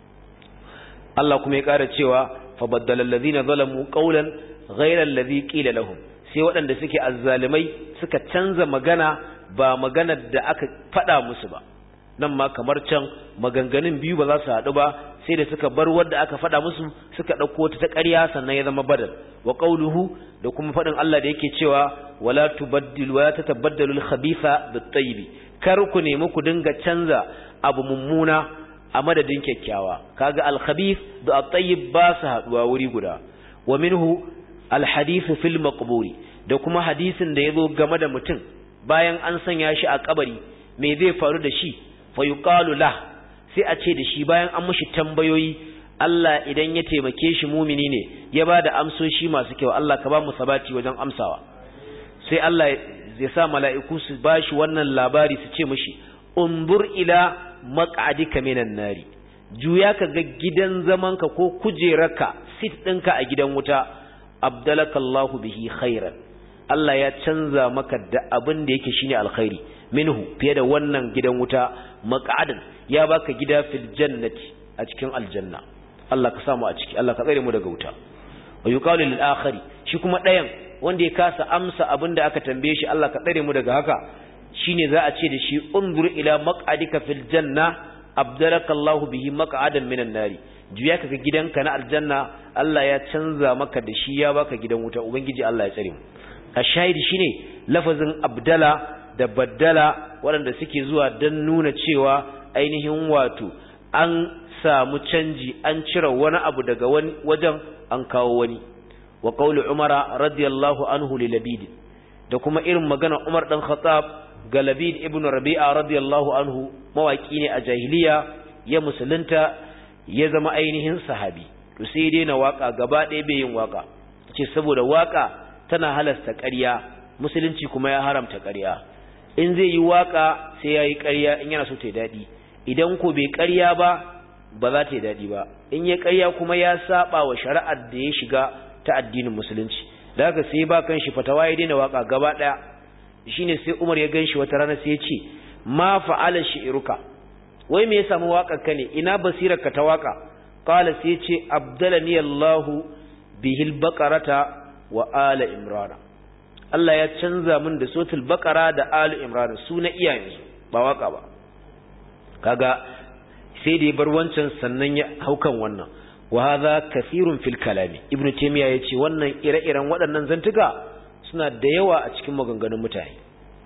Allah kuma ya ƙara cewa fa baddala allazina zalamu qawlan ghayra allazi qila lahum sai waɗanda suke azzalimai suka canza magana ba maganar da aka faɗa musu ba nan ma kamar can maganganun biyu ba za su haɗu ba sai da suka bar wanda aka faɗa musu suka ɗauko ta ta ƙarya sannan ya zama badal wa qawluhu da kuma faɗin Allah da yake cewa wala tubaddilu wala tatabaddalu al-khabitha bit-tayyib kar ku nemi ku dinga canza abu mummuna a madadin kyakkyawa kaga al-khabith da at-tayyib ba su haɗuwa wuri guda wa minhu al-hadith fil maqburi da kuma hadisin da yazo game da mutum bayan an sanya shi a kabari me zai faru da shi fa yuqalu la sai a ce da shi bayan an mushi tambayoyi Allah idan ya taimake shi mumini ne ya bada amsoshi masu kyau Allah ka ba mu sabati wajen amsawa sai Allah ya sa mala'iku su bashi wannan labari su ce mishi undur ila maq'adika minan nari juya ka ga gidan zamanka ko kujerarka sit ɗinka a gidan wuta abdalakallahu bihi khairan Allah ya canza maka da abin da yake shine alkhairi minhu fiye da wannan gidan wuta maq'adan ya baka gida fil jannati a cikin aljanna Allah ka samu a ciki Allah ka tsare mu daga wuta wa yuqalu lil akhari shi kuma dayan wanda ya kasa amsa abin da aka tambaye shi Allah ka tsare mu daga haka shine za a ce da shi unzur ila maq'adika fil janna abdalakallahu bihi maq'adan minan nari juya kaga gidanka na aljanna Allah ya canza maka da shi ya baka gidan wuta ubangiji Allah ya tsare mu ashahidi shine lafazin abdala da baddala waɗanda suke zuwa don nuna cewa ainihin wato an samu canji an cire wani abu daga wani wajen an kawo wani wa qawli umara radiyallahu anhu li labid da kuma irin magana Umar dan Khattab ga Labid ibn Rabi'a radiyallahu anhu mawaki ne a jahiliya ya musulunta ya zama ainihin sahabi to sai dai na waka gaba ɗaya bai yin waka ce saboda waka tana halasta ƙarya musulunci kuma ya haramta ƙarya in zai yi waka sai yayi ƙarya in yana so ta yi dadi idan ko bai ƙarya ba ba za ta yi dadi ba in ya ƙarya kuma ya saba wa shari'ar da ya shiga ta addinin musulunci da haka sai ba kan shi fatawa ya daina waka gaba ɗaya shine sai Umar ya ganshi wata rana sai ya ce ma fa'ala shi'ruka wai me ya samu wakar ka ne ina basirar ka ta waka qala sai ya ce abdalani Allahu bihil baqarata wa ala imran Allah ya canza min da sotul baqara da ala imran su na iyayensu ba waka ba kaga sai da ya bar wancan sannan ya haukan wannan wa hadha kathirun fil kalami ibnu taymiya yace wannan ire-iren waɗannan zantuka suna da yawa a cikin maganganun mutane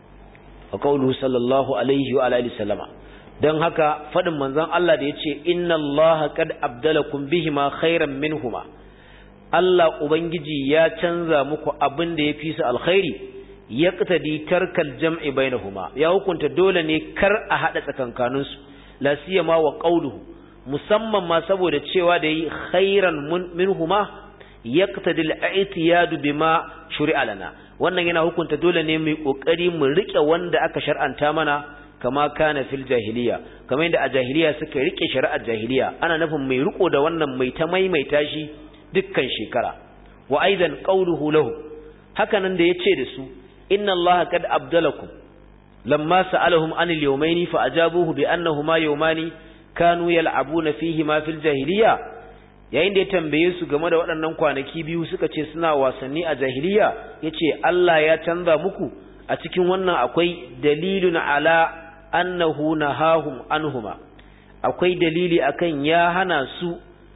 wa qawluhu sallallahu alaihi wa alihi sallama dan haka fadin manzon Allah da yace inna allaha qad abdalakum bihima khairan minhuma Allah ubangiji ya canza muku abin da yafi su alkhairi yaqtadi tarkal jam'i bainahuma ya hukunta dole ne kar a hada tsakankanin su la siyama wa qawluhu musamman ma saboda cewa da yi khairan minhuma yaqtadi al-i'tiyad bima shuri'a lana wannan yana hukunta dole ne mu kokari mu rike wanda aka shar'anta mana kama kana fil jahiliya kamar yadda a jahiliya suka rike shari'ar jahiliya ana nufin mai riko da wannan mai ta maimaita shi dukkan shekara wa aidan qawluhu lahu hakanan da yace da su inna allaha qad abdalakum lamma sa'alahum anil yawmaini fa ajabuhu bi annahuma yawmani kanu yal'abuna fihi ma fil jahiliya yayin da ya tambaye su game da waɗannan kwanaki biyu suka ce suna wasanni a jahiliya yace Allah ya canza muku a cikin wannan akwai dalilun ala annahu nahahum anhuma akwai dalili akan ya hana su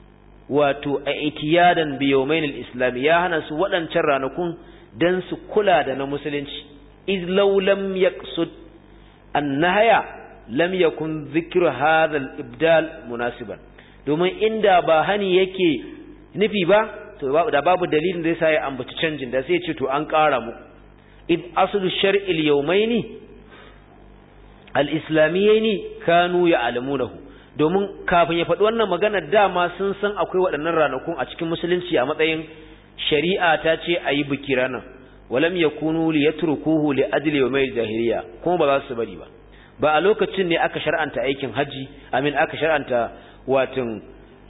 wato aitiyadan bi yawmain al-islam ya hana su waɗancan ranakun dan su kula da na musulunci iz law lam yaqsud an-nahya lam yakun dhikru hadha al-ibdal munasiban domin inda ba hani yake nufi ba to da babu dalilin da yasa ya ambaci canjin da sai ya ce to an ƙara muku id aslu shar'il yawmaini al-islamiyyaini kanu ya'lamunahu domin kafin ya faɗi wannan magana dama sun san akwai waɗannan ranakun a cikin musulunci a matsayin shari'a ta ce ayi biki ranan walam yakunu liyatrukuhu li ajli yawmil jahiliya kuma ba za su bari ba ba a lokacin ne aka shar'anta aikin haji amin aka shar'anta watin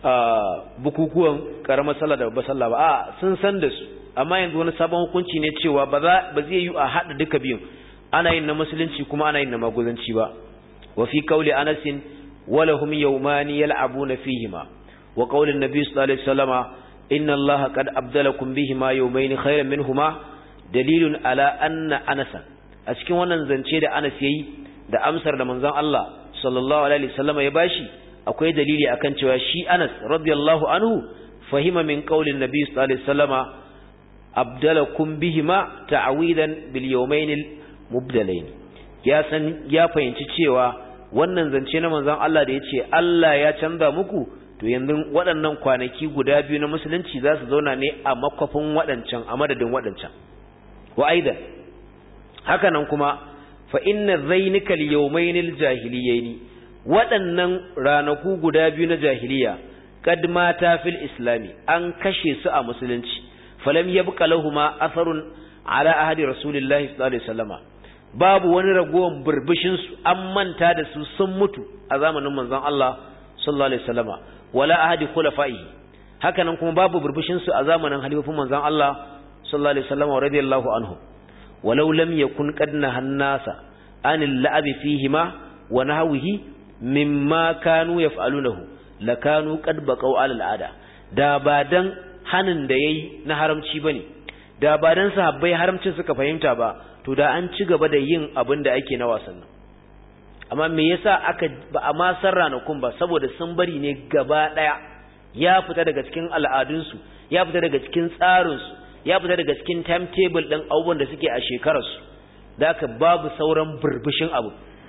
bukukuwan karamar sallah da babbar sallah ba a sun san da su amma yanzu wani sabon hukunci ne cewa ba za ba zai yi a hada duka biyun ana yin na musulunci kuma ana yin na maguzanci ba wa fi qawli Anas walahum yawmani yal'abuna fihima wa qawli an-nabi sallallahu alaihi wasallama inna Allaha qad abdalakum bihima yawmayn khayran minhuma dalilun ala anna Anas a cikin wannan zance da Anas yayi da amsar da manzon Allah sallallahu alaihi wasallama ya bashi akwai dalili akan cewa shi Anas radiyallahu anhu fahima min qaulin nabi sallallahu alaihi wasallama abdalakum bihima ta'widan bil yawmayn al mubdalain ya san ya fahimci cewa wannan zance na manzon Allah da yace Allah ya canza muku to yanzu waɗannan kwanaki guda biyu na musulunci za su zauna ne a makwafin waɗancan a madadin waɗancan wa aidan haka nan kuma fa inna zainikal yawmayn al jahiliyaini waɗannan ranaku guda biyu na jahiliya kad mata fil islami an kashe su a musulunci falam yabqa lahumu atharun ala ahadi rasulillahi sallallahu alaihi wasallama babu wani ragowar burbushin su an manta da su sun mutu a zamanin manzon Allah sallallahu alaihi wasallama wala ahadi khulafaihi hakanan kuma babu burbushin su a zamanin halifofin manzon Allah sallallahu alaihi wasallama radiyallahu anhu walau lam yakun qad nahannasa anil la'abi fihima wa nahwihi mimma kanu yaf'alunahu lakanu qad baqaw 'ala al'ada da ba dan hanin da yayi na haramci bane da ba dan sahabbai haramcin suka fahimta ba to da an ci gaba da yin abin da ake na wasannin amma me yasa aka ba a ma san ranakun ba saboda sun bari ne gaba daya ya fita daga cikin al'adunsu ya fita daga cikin tsarinsu ya fita daga cikin timetable din abubuwan da suke a shekararsu da aka babu sauran burbushin abu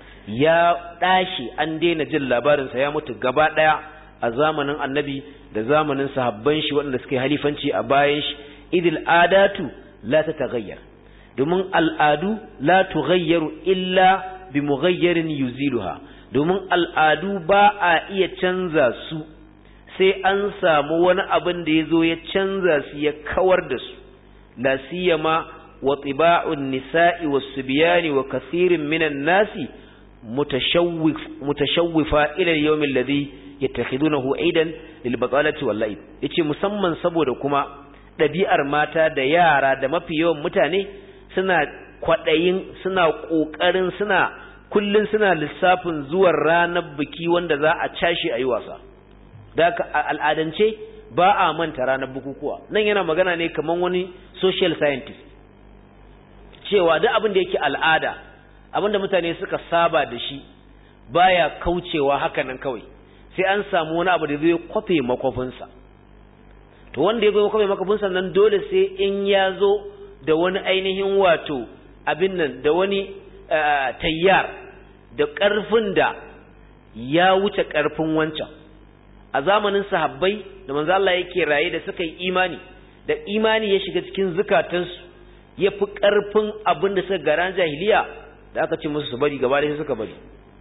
ya dashi an daina jin labarinsa ya mutu gaba daya a zamanin annabi da zamanin sahabban shi waɗanda suke halifanci a bayan shi idil adatu la tataghayyar domin al'adu la tughayyaru illa bi mughayyirin yuziluha domin al'adu ba a iya canza su sai an samu wani abin da yazo ya canza su ya kawar da su la siyama wa tiba'un nisa'i was-subyani wa kathirin minan nasi mutashawwif mutashawwifa ila al-yawm alladhi yattakhidunahu aidan lil batalati wal la'ib yace musamman saboda kuma dabi'ar mata da yara da mafi yawan mutane suna kwadayin suna kokarin suna kullun suna lissafin zuwan ranar biki wanda za a cashi ayi wasa da al'adance ba a manta ranar bukukuwa nan yana magana ne kaman wani social scientist cewa duk abin da yake al'ada abinda mutane suka saba da shi baya kaucewa hakanan kawai sai an samu wani abu da zai kwafe makwafinsa to wanda ya zo kwafe makwafinsa nan dole sai in ya zo da wani ainihin wato abin nan da wani tayyar da ƙarfin da ya wuce ƙarfin wancan a zamanin sahabbai da manzo Allah yake raye da suka yi imani da imani ya shiga cikin zukatansu ya fi ƙarfin abin da suka garan jahiliya da aka ce musu su bari gaba da suka bari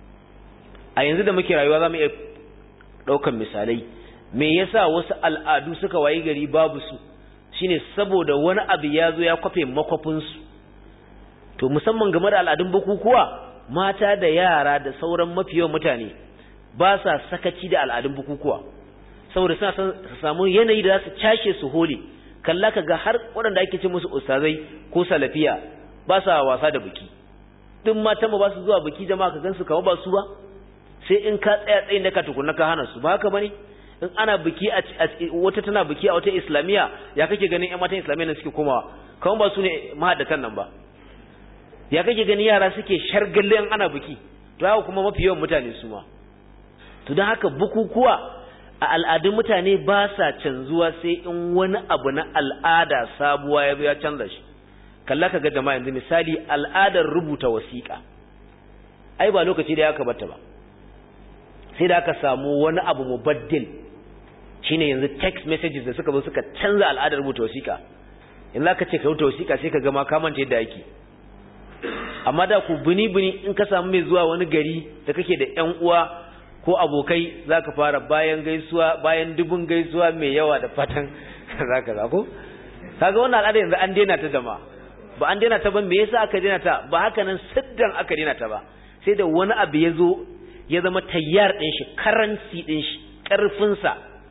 a yanzu da muke rayuwa za mu iya ɗaukan misalai me yasa wasu al'adu suka wayi gari babu su shine saboda wani abu ya zo ya kwafe makwafinsu to musamman game da al'adun bukukuwa mata da yara da sauran mafiyan mutane ba sa sakaci da al'adun bukukuwa saboda suna son su samu yanayi da za su cashe su hole kalla ka ga har waɗanda ake ce musu ustazai ko salafiya ba sa wasa da biki duk matan ba su zuwa biki jama'a ka gansu kawo ba su ba sai in ka tsaya tsayin da ka tukunna ka hana su ba haka bane in ana biki a wata tana biki a wata islamiya ya kake ganin ƴan matan islamiya ne suke komawa kawai ba su ne mahaddatan nan ba ya kake ganin yara suke shargalle in ana biki to haka kuma mafi yawan mutane su ma to don haka bukukuwa a al'adun mutane ba sa canzuwa sai in wani abu na al'ada sabuwa ya ya canza shi kalla ka ga jama'a yanzu misali al'adar rubuta wasiƙa ai ba lokaci da ya aka bata ba sai da aka samu wani abu mubaddil shine yanzu text messages da suka zo suka canza al'adar rubuta wasiƙa in zaka ce ka rubuta wasiƙa sai ka ga ma ka manta yadda yake amma da ku bini bini in ka samu mai zuwa wani gari da kake da ƴan uwa ko abokai zaka fara bayan gaisuwa bayan dubun gaisuwa mai yawa da fatan zaka za ko kaga wannan al'ada yanzu an daina ta jama'a ba an daina ta ba me yasa aka daina ta ba haka nan siddan aka daina ta ba sai da wani abu ya zo ya zama tayyar din shi currency din shi karfin sa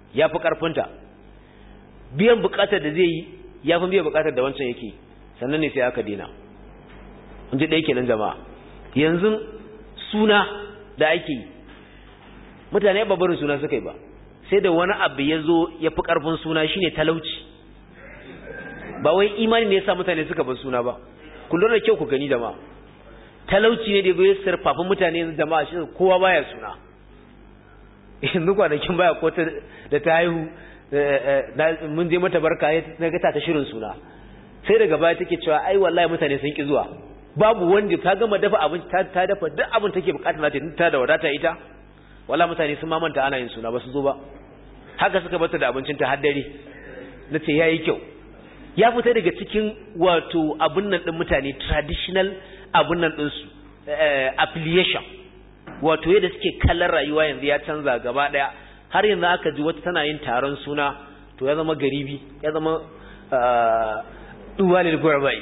ya fi ƙarfinta biyan buƙatar da zai yi ya fi biyan buƙatar da wancan yake sannan ne sai aka dina in ji ɗaya kenan jama'a yanzu suna da ake yi mutane ba barin suna suka yi ba sai da wani abu ya zo ya fi ƙarfin suna shine talauci ba wai imani ne ya sa mutane suka bar suna ba kullum da kyau ku gani jama'a talauci ne da bai sarfafin mutane jama'a shi kowa baya suna yanzu kwanakin baya ko da ta haihu mun je mata barka na ga ta shirin suna sai daga baya take cewa ai wallahi mutane sun ki zuwa babu wanda ta gama dafa abinci ta ta dafa duk abin take bukata za ta ta da wadata ita wallahi mutane sun mamanta ana yin suna ba su zo ba haka suka bata da abincin ta har dare nace yayi kyau ya fita daga cikin wato abun nan din mutane traditional abun nan din su affiliation wato yadda suke kallon rayuwa yanzu ya canza gaba daya har yanzu aka ji wata tana yin taron suna to ya zama garibi ya zama duwalil gurbai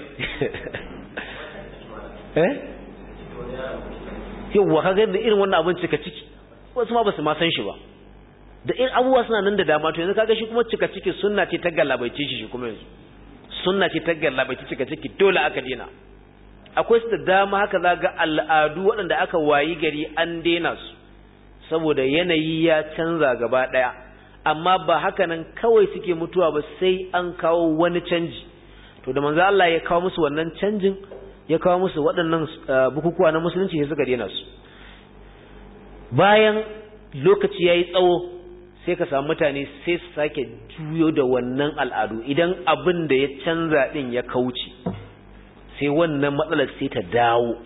eh yawa kaga da irin wannan abin cika ciki wasu ma basu ma san shi ba da irin abubuwa suna nan da dama to yanzu kaga shi kuma cika ciki sunna ce ta gallabaice shi shi kuma yanzu sunna ce ta gallabaice cika ciki dole aka dena akwai su da dama haka zaga al'adu waɗanda aka wayi gari an dena su saboda yanayi ya canza gaba ɗaya amma ba haka nan kawai suke mutuwa ba sai an kawo wani canji to da manzo Allah ya kawo musu wannan canjin ya kawo musu waɗannan bukukuwa na musulunci sai suka dena su bayan lokaci yayi tsawo sai ka samu mutane sai su sake juyo da wannan al'adu idan abin da ya canza din ya kauce sai wannan matsalar sai ta dawo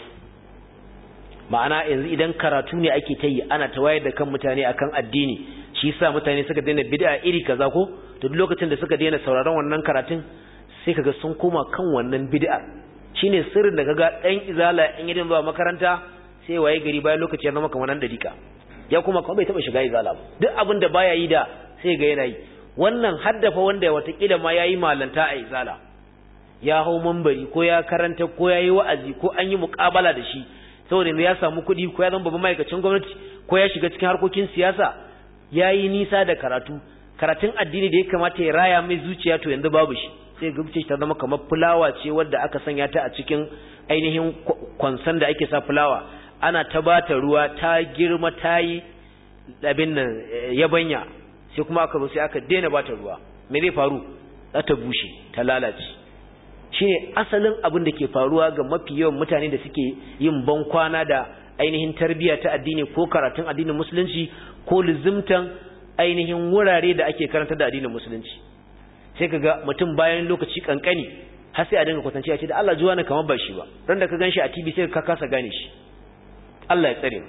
ma'ana yanzu idan karatu ne ake ta yi ana ta wayar da kan mutane akan addini shi yasa mutane suka daina bid'a iri kaza ko to duk lokacin da suka daina sauraron wannan karatun sai kaga sun koma kan wannan bid'a shine sirrin da kaga dan izala in yadin zuwa makaranta sai waye gari bayan lokaci ya zama kamar nan dika ya kuma kuma bai taba shiga izala ba duk abin da baya yi da sai ga yana yi wannan haddafa wanda watakila ma yayi malanta a izala ya hau mambari ko ya karanta ko yayi wa'azi ko an yi muƙabala da shi saboda ya samu kuɗi ko ya zama babban ma'aikacin gwamnati ko ya shiga cikin harkokin siyasa yayi nisa da karatu karatun addini da ya kamata ya raya mai zuciya to yanzu babu shi sai gubce ta zama kamar fulawa ce wadda aka sanya ta a cikin ainihin kwansan da ake sa fulawa ana ta bata ruwa ta girma ta yi abin nan yabanya sai kuma aka zo sai aka daina bata ruwa me zai faru za ta bushe ta lalace shine asalin abin da ke faruwa ga mafi yawan mutane da suke yin bankwana da ainihin tarbiyya ta addini ko karatun addinin musulunci ko lizimtan ainihin wurare da ake karanta da addinin musulunci sai kaga mutum bayan lokaci kankani har sai a dinga kwatance ya ce da Allah juwa ne kamar ba shi ba ran da ka ganshi a T V sai ka kasa gane shi Allah ya tsare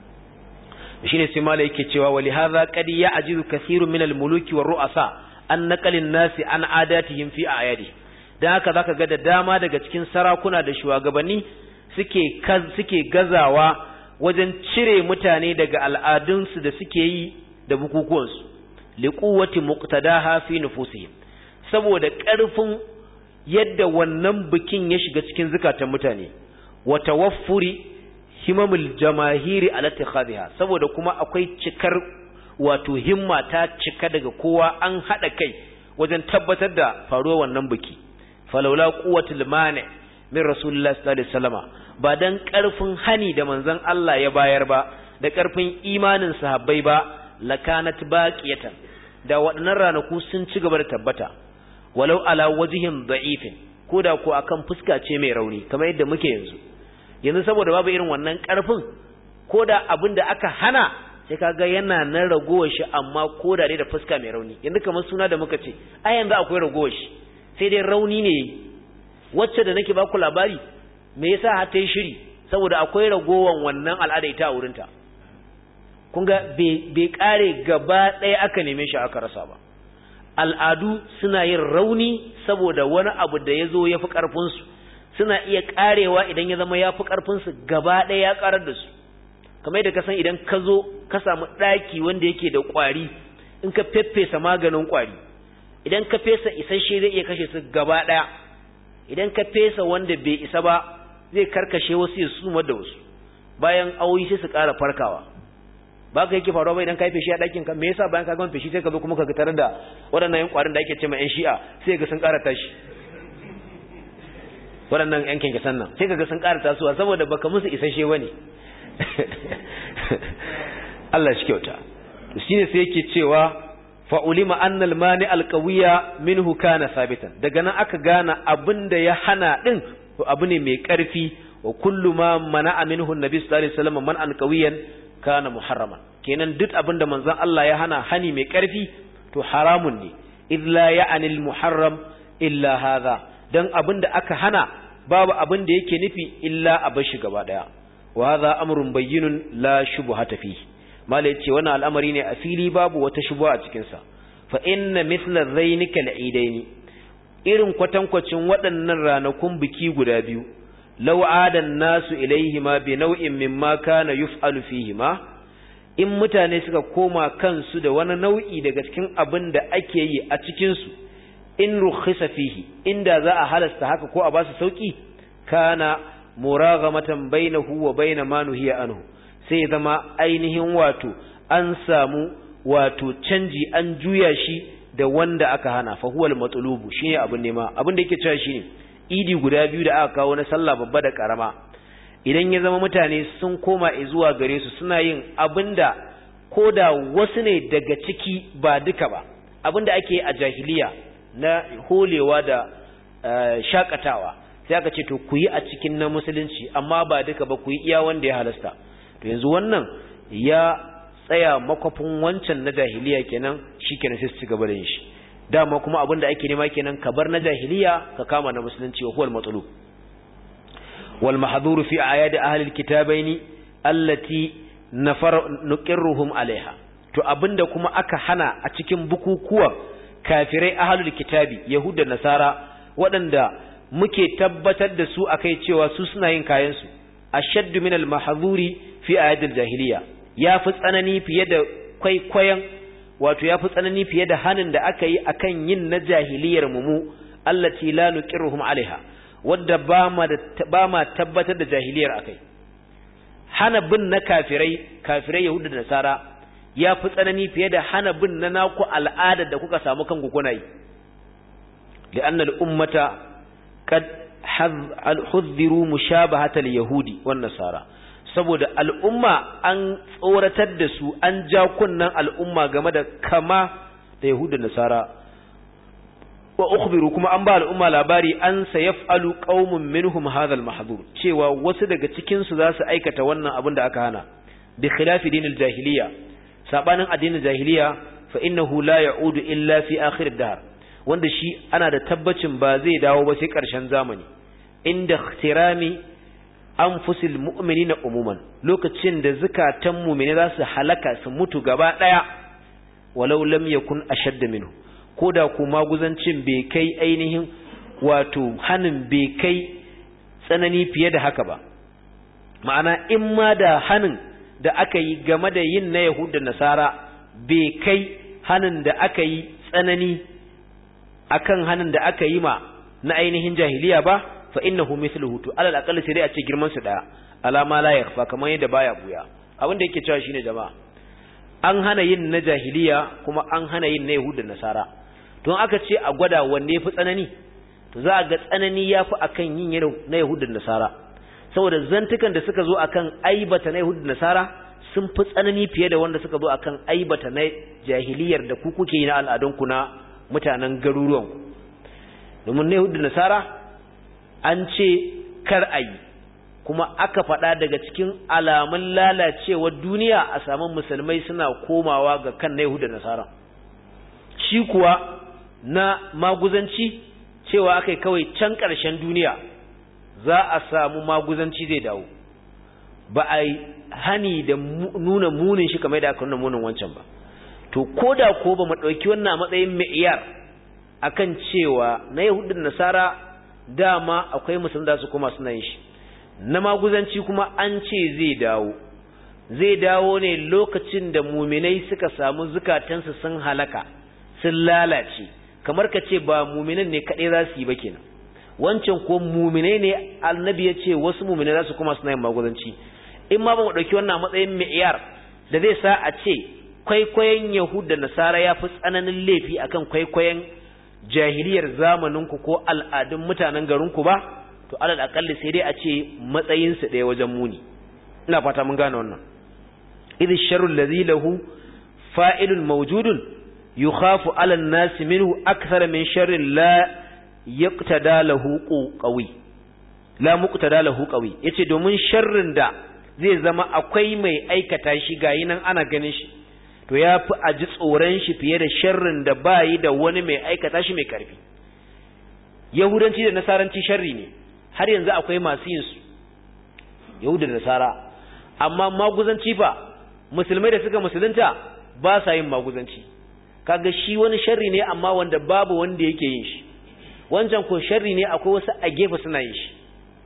mu shine sai malai yake cewa wali hadha qad ya'jizu kathirun min al-muluki war-ru'asa an naqalin nasi an adatihim fi a'yadi dan haka zaka ga da dama daga cikin sarakuna da shugabanni suke suke gazawa wajen cire mutane daga al'adunsu da suke yi da bukukuwansu liquwwati muqtadaha fi nufusihim saboda ƙarfin yadda wannan bikin ya shiga cikin zukatan mutane wa tawaffuri himamul jamahiri ala ittikhadha saboda kuma akwai cikar wato himma ta cika daga kowa an hada kai wajen tabbatar da faruwar wannan biki falawla quwwatul mani min rasulullahi sallallahu alaihi wasallama ba dan karfin hani da manzon Allah ya bayar ba da karfin imanin sahabbai ba lakanat baqiyatan da waɗannan ranaku sun ci gaba da tabbata walau ala wajhin da'ifin koda ko akan fuska ce mai rauni kamar yadda muke yanzu yanzu saboda babu irin wannan karfin koda abinda aka hana sai kaga yana nan ragowar shi amma koda ne da fuska mai rauni yanzu kamar suna da muka ce a yanzu akwai ragowar shi sai dai rauni ne wacce da nake baku labari me yasa har ta yi shiri saboda akwai ragowar wannan al'ada ita a wurinta kun ga bai kare gaba ɗaya aka neme shi aka rasa ba al'adu suna yin rauni saboda wani abu da ya zo ya fi ƙarfinsu suna iya ƙarewa idan ya zama ya fi ƙarfinsu gaba ɗaya ya ƙarar da su kamar yadda ka san idan ka zo ka samu ɗaki wanda yake da ƙwari in ka feffesa maganin ƙwari idan ka fesa isasshe zai iya kashe su gaba ɗaya idan ka fesa wanda bai isa ba zai karkashe wasu ya sumar da wasu bayan awoyi sai su ƙara farkawa ba ka yake faruwa ba idan ka yi feshi a ɗakin ka me yasa bayan ka gama feshi sai ka zo kuma ka tarar da waɗannan yan ƙwarin da ake ce ma yan shi'a sai ga sun ƙara tashi waɗannan yan kyankyasan nan sai ka ga sun ƙara tasowa saboda baka musu isasshe bane Allah shi kyauta to shine sai yake cewa fa ulima annal mani alqawiya minhu kana sabitan daga nan aka gana abinda ya hana din to abu ne mai ƙarfi wa kullu ma mana'a minhu annabi sallallahu alaihi wasallam man alqawiyan kana muharraman kenan duk abinda manzon Allah ya hana hani mai ƙarfi to haramun ne illa ya'anil muharram illa hadha dan abinda aka hana babu abinda yake nufi illa a bashi gaba daya wa hadha amrun bayyinun la shubhata fihi mala yace wannan al'amari ne a fili babu wata shubha a cikin sa fa inna mithla dhainika al'idaini irin kwatankwacin waɗannan ranakun biki guda biyu law adan nasu ilaihima bi naw'in mimma kana yuf'alu fihima in mutane suka koma kansu da wani nau'i daga cikin abin da ake yi a cikin su in rukhisa fihi inda za a halasta haka ko a ba su sauki kana muraghamatan bainahu wa bain ma nuhiya anhu sai zama ainihin wato an samu wato canji an juya shi da wanda aka hana fa huwal matlubu shine abin nema abin da yake cewa shine idi guda biyu da aka kawo na sallah babba da karama idan ya zama mutane sun koma zuwa gare su suna yin abinda koda wasu ne daga ciki ba duka ba abinda ake a jahiliya na holewa da uh, shakatawa sai aka ce to ku yi a cikin na musulunci amma ba duka ba ku yi iya wanda ya halasta to yanzu wannan ya tsaya makwafin wancan na jahiliya kenan shikenan sai su ci gaba da yin shi dama kuma abin da ake nema kenan ka bar na jahiliya ka kama na musulunci wa huwal matlub wal mahdhur fi ayad ahli alkitabaini allati nafar nuqirruhum alaiha to abinda kuma aka hana a cikin bukukuwan kafirai ahlul kitabi yahuda nasara waɗanda muke tabbatar da su akai cewa su suna yin kayan su ashaddu min al mahdhuri fi ayad al jahiliya ya fi tsanani fiye da kwaikwayon wato ya fi tsanani fiye da hanin da aka yi akan yin na jahiliyar mu allati la nuqirruhum alaiha wadda ba ma ba ma tabbatar da jahiliyar akai hana bin na kafirai kafirai yahuda da nasara ya fi tsanani fiye da hana bin na naku al'ada da kuka samu kanku kuna yi li'anna al-ummata qad hudhiru mushabahata al-yahudi wan nasara saboda al'umma an tsoratar da su an ja kunnan al'umma game da kama da yahuda nasara wa ukhbiru kuma an ba al'umma labari an sayaf'alu qaumun minhum hadha al-mahdhur cewa wasu daga cikin su za su aikata wannan abin da aka hana bi khilafi dinil jahiliya sabanin addinin jahiliya fa innahu la ya'udu illa fi akhir ad-dahr wanda shi ana da tabbacin ba zai dawo ba sai karshen zamani inda ikhtirami anfusil mu'minina umuman lokacin da zakatan mu'mini za su halaka su mutu gaba daya walau lam yakun ashadd minhu koda kuma guzancin bai kai ainihin wato hanin bai kai tsanani fiye da haka ba ma'ana in ma da hanin da aka yi game da yin na yahuda nasara bai kai hanin da aka yi tsanani akan hanin da aka yi ma na ainihin jahiliya ba fa innahu mithluhu to alal aqall sai dai a ce girman su daya alama la yakhfa kamar yadda baya buya abin da yake cewa shine jama'a an hana yin na jahiliya kuma an hana yin na yahuda nasara to aka ce a gwada wanne yafi tsanani to za a ga tsanani yafi akan yin na yahuda nasara saboda zantukan da suka zo akan aibata na yahuda nasara sun fi tsanani fiye da wanda suka zo akan aibata na jahiliyar da ku kuke yi na al'adunku na mutanen garuruwanku domin na yahuda nasara an ce kar a yi kuma aka faɗa daga cikin alamun lalacewar duniya a samun musulmai suna komawa ga kan na yahuda nasara shi kuwa na maguzanci cewa aka yi kawai can ƙarshen duniya za a samu maguzanci zai dawo ba a yi hani da nuna munin shi kamar da aka nuna munin wancan ba to ko da ko ba mu ɗauki wannan matsayin ma'iyar akan cewa na yahudun nasara dama akwai musulmi da su kuma suna yin shi na maguzanci kuma an ce zai dawo zai dawo ne lokacin da muminai suka samu zukatansu sun halaka sun lalace kamar ka ce ba muminan ne kaɗai za su yi ba kenan wancan ko muminai ne annabi ya ce wasu muminai za su kuma suna yin maguzanci in ma ba mu ɗauki wannan matsayin mi'yar da zai sa a ce kwaikwayon Yahud da Nasara ya fi tsananin laifi akan kwaikwayon jahiliyar zamaninku ko al'adun mutanen garinku ba, to alal akalli sai dai a ce matsayinsu ɗaya wajen muni. Ina fata mun gane wannan. idh sharru allazi lahu fa'ilun mawjudun yukhafu 'ala an-nasi minhu akthar min sharri la yaqtada lahu qawi la muqtada lahu qawi yace domin sharrin da zai zama akwai mai aikata shi gayi nan ana ganin shi to yafi a ji tsoron shi fiye da sharrin da bayi da wani mai aikata shi mai karfi. Yahudanci da Nasaranci sharri ne, har yanzu akwai masu yin su Yahuda da Nasara, amma maguzanci fa musulmai da suka musulunta ba sa yin maguzanci. Kaga shi wani sharri ne amma wanda babu wanda yake yin shi, wancan ko sharri ne akwai wasu a gefe suna yin shi.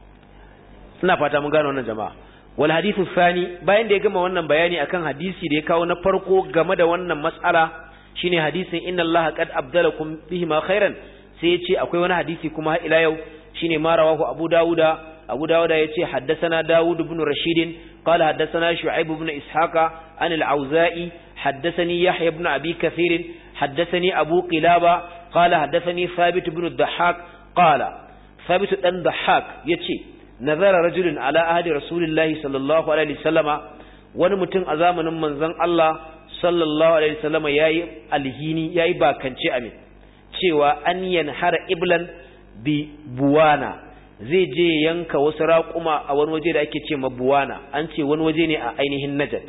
Ina fata mun gano wannan jama'a. Wal hadithu thani, bayan da ya gama wannan bayani akan hadisi da ya kawo na farko game da wannan mas'ala, shine hadisin inna Allah qad abdalakum bihi ma khairan, sai ya ce akwai wani hadisi kuma har ila yau shine ma rawahu Abu Dawuda. Abu Dawuda yace haddathana Dawud ibn Rashid qala haddathana Shu'aib ibn Ishaqa an al-Auza'i haddathani Yahya ibn Abi Kathir haddathani Abu Qilaba qala haddathani Thabit ibn ad-Dahhak qala Thabit dan Dahhak yace nazara rajulun ala ahdi Rasulillahi sallallahu alaihi wasallama, wani mutum a zamanin manzon Allah sallallahu alaihi wasallama yayi alhini yayi bakance amin cewa an yanhara iblan bi buwana, zai je yanka wasu raƙuma a wani waje da ake ce mabuwana, an ce wani waje ne a ainihin Najd.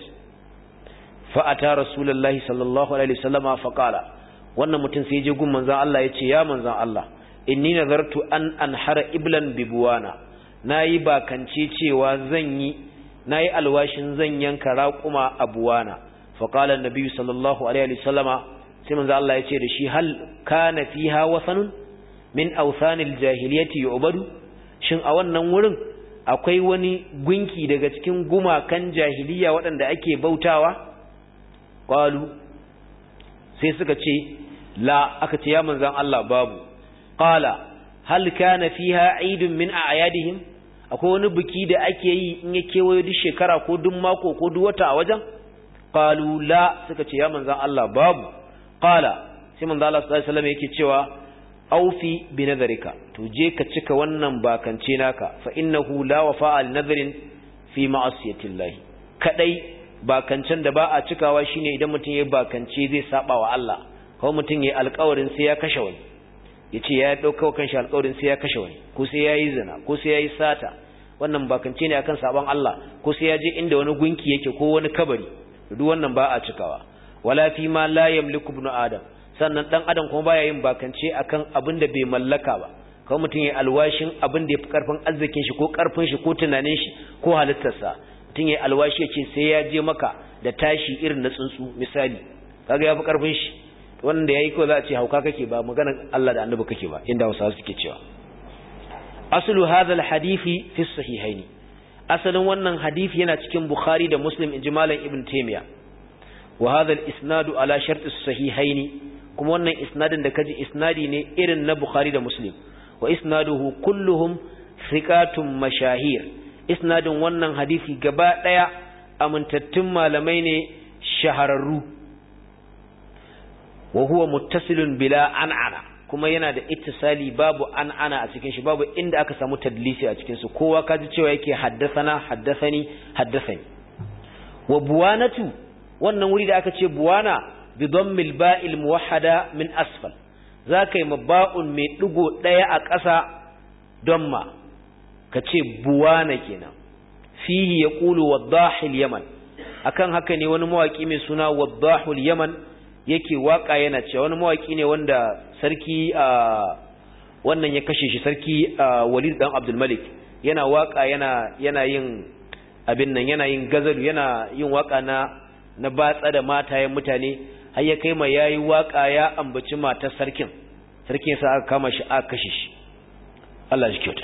Fa ata Rasulullahi sallallahu alaihi wasallama fa qala, wannan mutum sai je gun manzon Allah yace ya manzon Allah, inni nazartu an anhara iblan bi buwana, nayi bakance cewa zan yi nayi alwashin zan yanka raƙuma a buwana. Fa qala an-nabi sallallahu alaihi wasallama, sai manzon Allah yace da shi, hal kana fiha wasanun min awthanil jahiliyyati yu'badu, shin a wannan wurin akwai wani gunki daga cikin gumakan jahiliya waɗanda ake bautawa? Qalu, sai suka ce la, aka ce ya manzan Allah babu. Qala hal kana fiha eidun min a'yadihim, akwai wani biki da ake yi in ya kewayo duk shekara ko duk mako ko duk wata a wajen? Qalu la, suka ce ya manzan Allah babu. Qala, sai manzan Allah sallallahu alaihi wasallam yake cewa aufi bi nadharika, to je ka cika wannan bakance naka, fa innahu la wafa'a li nadharin fi ma'asiyati Allah. Kadai bakancen da ba a cikawa shine idan mutum yayi bakance zai saba wa Allah, ko mutum yayi alƙawarin sai ya kashe wani, yace ya dauka kanshi alƙawarin sai ya kashe wani, ko sai yayi zina, ko sai yayi sata, wannan bakance ne akan saban Allah, ko sai ya je inda wani gunki yake ko wani kabari, duk wannan ba a cikawa. Wala fi ma la yamliku ibn adam, sannan dan adam kuma baya yin bakance akan abin da bai mallaka ba, kawai mutum yayi alwashin abin da yafi karfin arzikin shi ko karfin shi ko tunanin shi ko halittarsa, mutum yayi alwashi yace sai ya je maka da tashi irin na tsuntsu misali, kaga yafi karfin shi, wanda yayi ko za a ce hauka kake ba, maganar Allah da Annabi kake ba, inda Hausawa suke cewa. Aslu hadha alhadisi fi sahihaini, asalin wannan hadisi yana cikin Bukhari da Muslim inji Malam Ibn Taymiyyah. Wa hadha al-isnadu ala shart as-sahihaini, kuma wannan isnadin da kaji isnadi ne irin na Bukhari da Muslim. Wa isnaduhu kulluhum thiqatun mashahir, isnadin wannan hadisi gaba daya amintattun malamai ne shahararru. Wa huwa muttasilun bila an'ana, kuma yana da ittisali babu an'ana a cikin shi, babu inda aka samu tadlisi a cikin su, kowa kaji cewa yake haddathana haddathani haddathani. Wa buwanatu, wannan wuri da aka ce buwana bi dhammil ba'il muwahhada min asfal, zakai maba'un mai digo daya a ƙasa damma, kace buwana kenan. Fihi yaqulu wadahil yaman, akan haka ne wani mawaki mai suna wadahul yaman yake waka yana cewa, wani mawaki ne wanda sarki a wannan ya kashe shi, sarki Walid dan Abdul Malik, yana waka yana yana yin abin nan, yana yin gazalu, yana yin waka na na batsa da matayen mutane, har ya kai ma yayi waka ya ambaci matar sarkin, sarkin sa aka kama shi aka kashe shi, Allah shi kyauta.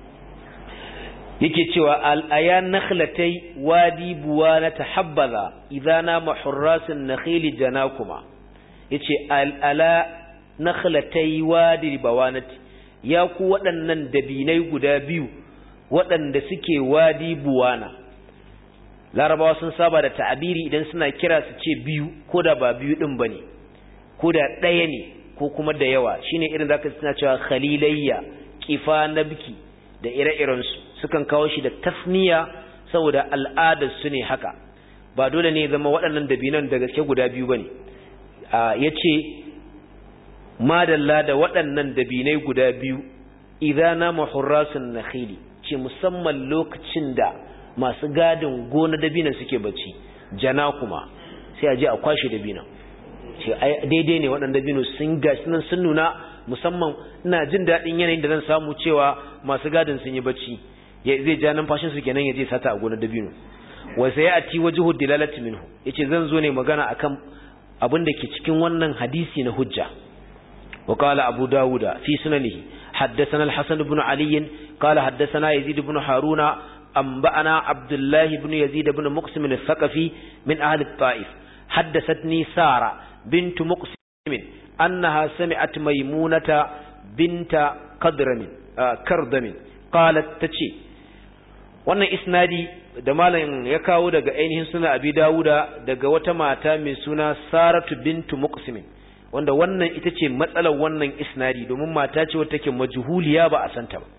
Yake cewa al-ayan nakhlatai wadi buwana tahabbaza idana mahurrasun nakhili janakuma, yace al-ala nakhlatai wadi bawanati, ya ku waɗannan dabinai guda biyu waɗanda suke wadi buwana. larabawa sun saba da ta'abiri idan suna kira su ce biyu ko da ba biyu din bane ko da ɗaya ne ko kuma da yawa shine irin zaka suna cewa khalilayya kifa nabki da ire-iren su sukan kawo shi da tasniya saboda al'adar su ne haka ba dole ne zama waɗannan dabinan da gaske guda biyu bane yace madalla da waɗannan dabinai guda biyu idza nama hurrasun nakhili ce musamman lokacin da masu gadin gona dabinan suke bacci jana kuma sai a je a kwashe dabinan ce daidai ne waɗanda dabino sun gashi nan sun nuna musamman ina jin daɗin yanayin da zan samu cewa masu gadin sun yi bacci zai ja numfashin su kenan ya je sata a gona dabino wa sai ati wajhu dilalati minhu yace zan zo ne magana akan abin da ke cikin wannan hadisi na hujja wa qala abu dauda fi sunanihi haddathana al-hasan ibn ali qala haddathana yazid ibn haruna أنبأنا عبد الله بن يزيد بن مقسم الثقفي من أهل الطائف حدثتني سارة بنت مقسم أنها سمعت ميمونة بنت قدرم آه كردم قالت تشي wannan isnadi da malam ya kawo daga ainihin suna Abi Dawuda daga wata mata mai suna Saratu bintu Muqsim wanda wannan ita ce matsalar wannan isnadi domin mata ce wacce take majhuliya ba a santa ba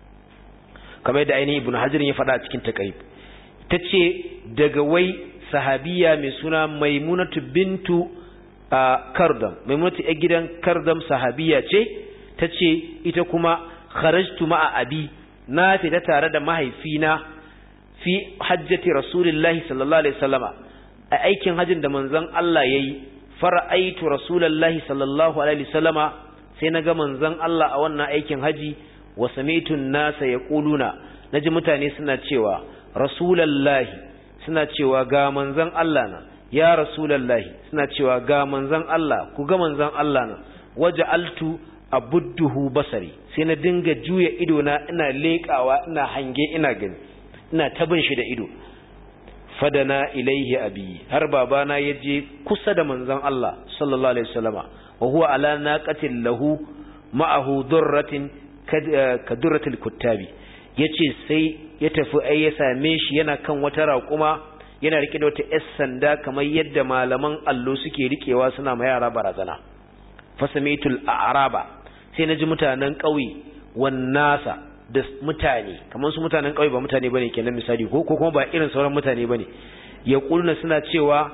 kamar da ainihin Ibn Hajar ya faɗa a cikin taqrib tace daga wai sahabiya mai suna Maimunatu bintu Kardam Maimunatu a gidan Kardam sahabiya ce tace ita kuma kharajtu ma'a abi na fita tare da mahaifina fi hajjati Rasulullahi sallallahu alaihi wasallama a aikin hajjin da manzon Allah yayi fara'aitu Rasulullahi sallallahu alaihi wasallama sai naga manzon Allah a wannan aikin haji wa sami'tun nasa yaquluna naji mutane suna cewa rasulullahi suna cewa ga manzon Allah na ya rasulullahi suna cewa ga manzon Allah ku ga manzon Allah na waja'altu abudduhu basari sai na dinga juya ido na ina lekawa ina hange ina gani ina tabin shi da ido fadana ilaihi abi har babana yaje kusa da manzon Allah sallallahu alaihi wasallama wa huwa ala naqatin lahu ma'ahu durratin kaduratul kuttabi yace sai ya tafi ai ya same shi yana kan wata raƙuma yana rike da wata yar sanda kamar yadda malaman allo suke rikewa suna ma yara barazana fasamitul a'raba sai naji mutanen ƙauye wannasa da mutane kamar su mutanen ƙauye ba mutane bane kenan misali ko ko kuma ba irin sauran mutane bane ya kulna suna cewa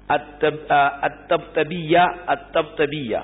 at-tabtabiyya at-tabtabiyya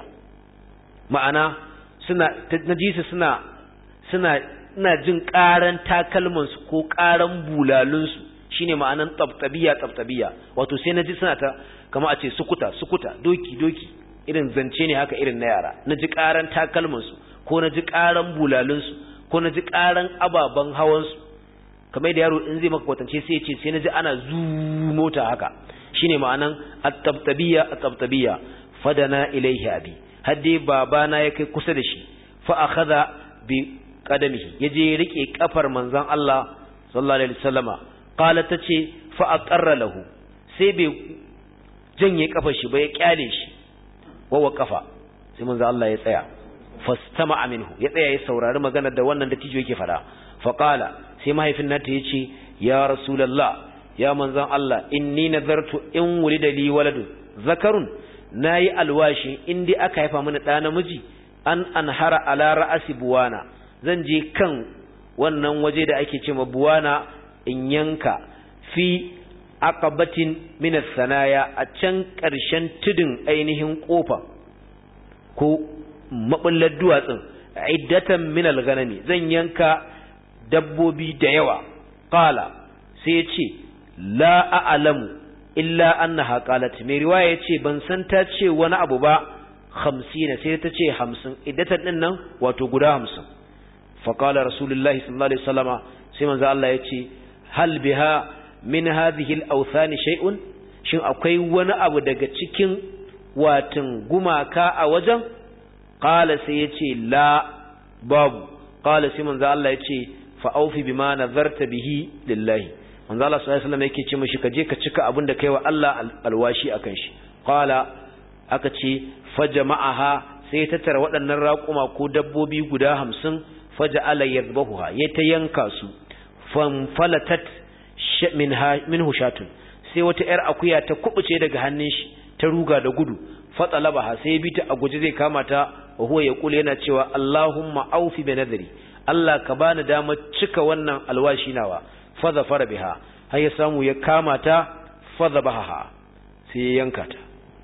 ma'ana suna najisa suna suna ina jin ƙaran takalman su ko ƙaran bulalun su shine ma'anan tabtabiya tabtabiya wato sai naji suna ta kamar a ce sukuta sukuta doki doki irin zance ne haka irin na yara naji ƙaran takalman su ko naji ƙaran bulalun su ko naji ƙaran ababan hawan su kamar da yaro in zai maka kwatance sai ya ce sai naji ana zu mota haka shine ma'anan at-tabtabiya at-tabtabiya fadana ilaihi abi hadde babana ya kai kusa da shi fa akhadha bi qadamihi yaje rike kafar manzon Allah sallallahu alaihi wasallama qala tace fa aqarra lahu sai bai janye kafar shi ba ya kyale shi wa waqafa sai manzon Allah ya tsaya fastama'a minhu ya tsaya ya saurari maganar da wannan dattijo yake fada fa qala sai mahaifin nata yace ya rasulullah ya manzon Allah inni nazartu in wulida li waladun zakarun nayi alwashi in dai aka haifa mana da namiji an anhara ala ra'asi buwana zan je kan wannan waje da ake cewa buwana in yanka fi aqabatin min as-sanaya a can ƙarshen tudun ainihin kofa ko mabullar duwatsin iddatan min al-ghanami zan yanka dabbobi da yawa qala sai ya ce la a'lamu illa annaha qalat mai riwaya yace ban san ta ce wani abu ba hamsin sai ta ce hamsin iddatan din nan wato guda hamsin fa qala rasulullahi sallallahu alaihi wasallama sai manzo Allah yace hal biha min hadhihi al-awthan shay'un shin akwai wani abu daga cikin watin gumaka a wajen qala sai yace la babu qala sai manzo Allah yace fa aufi bima nazarta bihi lillahi manzo Allah sallallahu alaihi wasallam yake ce mishi kaje ka cika abin da kai wa Allah alwashi akan shi qala aka ce fajama'aha sai ta tara waɗannan raƙuma ko dabbobi guda hamsin faja'ala yadhbahuha ya ta yanka su fanfalatat minhu shatun sai wata yar akuya ta kubuce daga hannun shi ta ruga da gudu fatalabaha sai bi ta a guje zai kama ta wa huwa yaqul yana cewa Allahumma aufi bi nadri Allah ka bani damar cika wannan alwashi nawa fa zafara biha har ya samu ya kama ta fa zabaha sai ya yanka ta.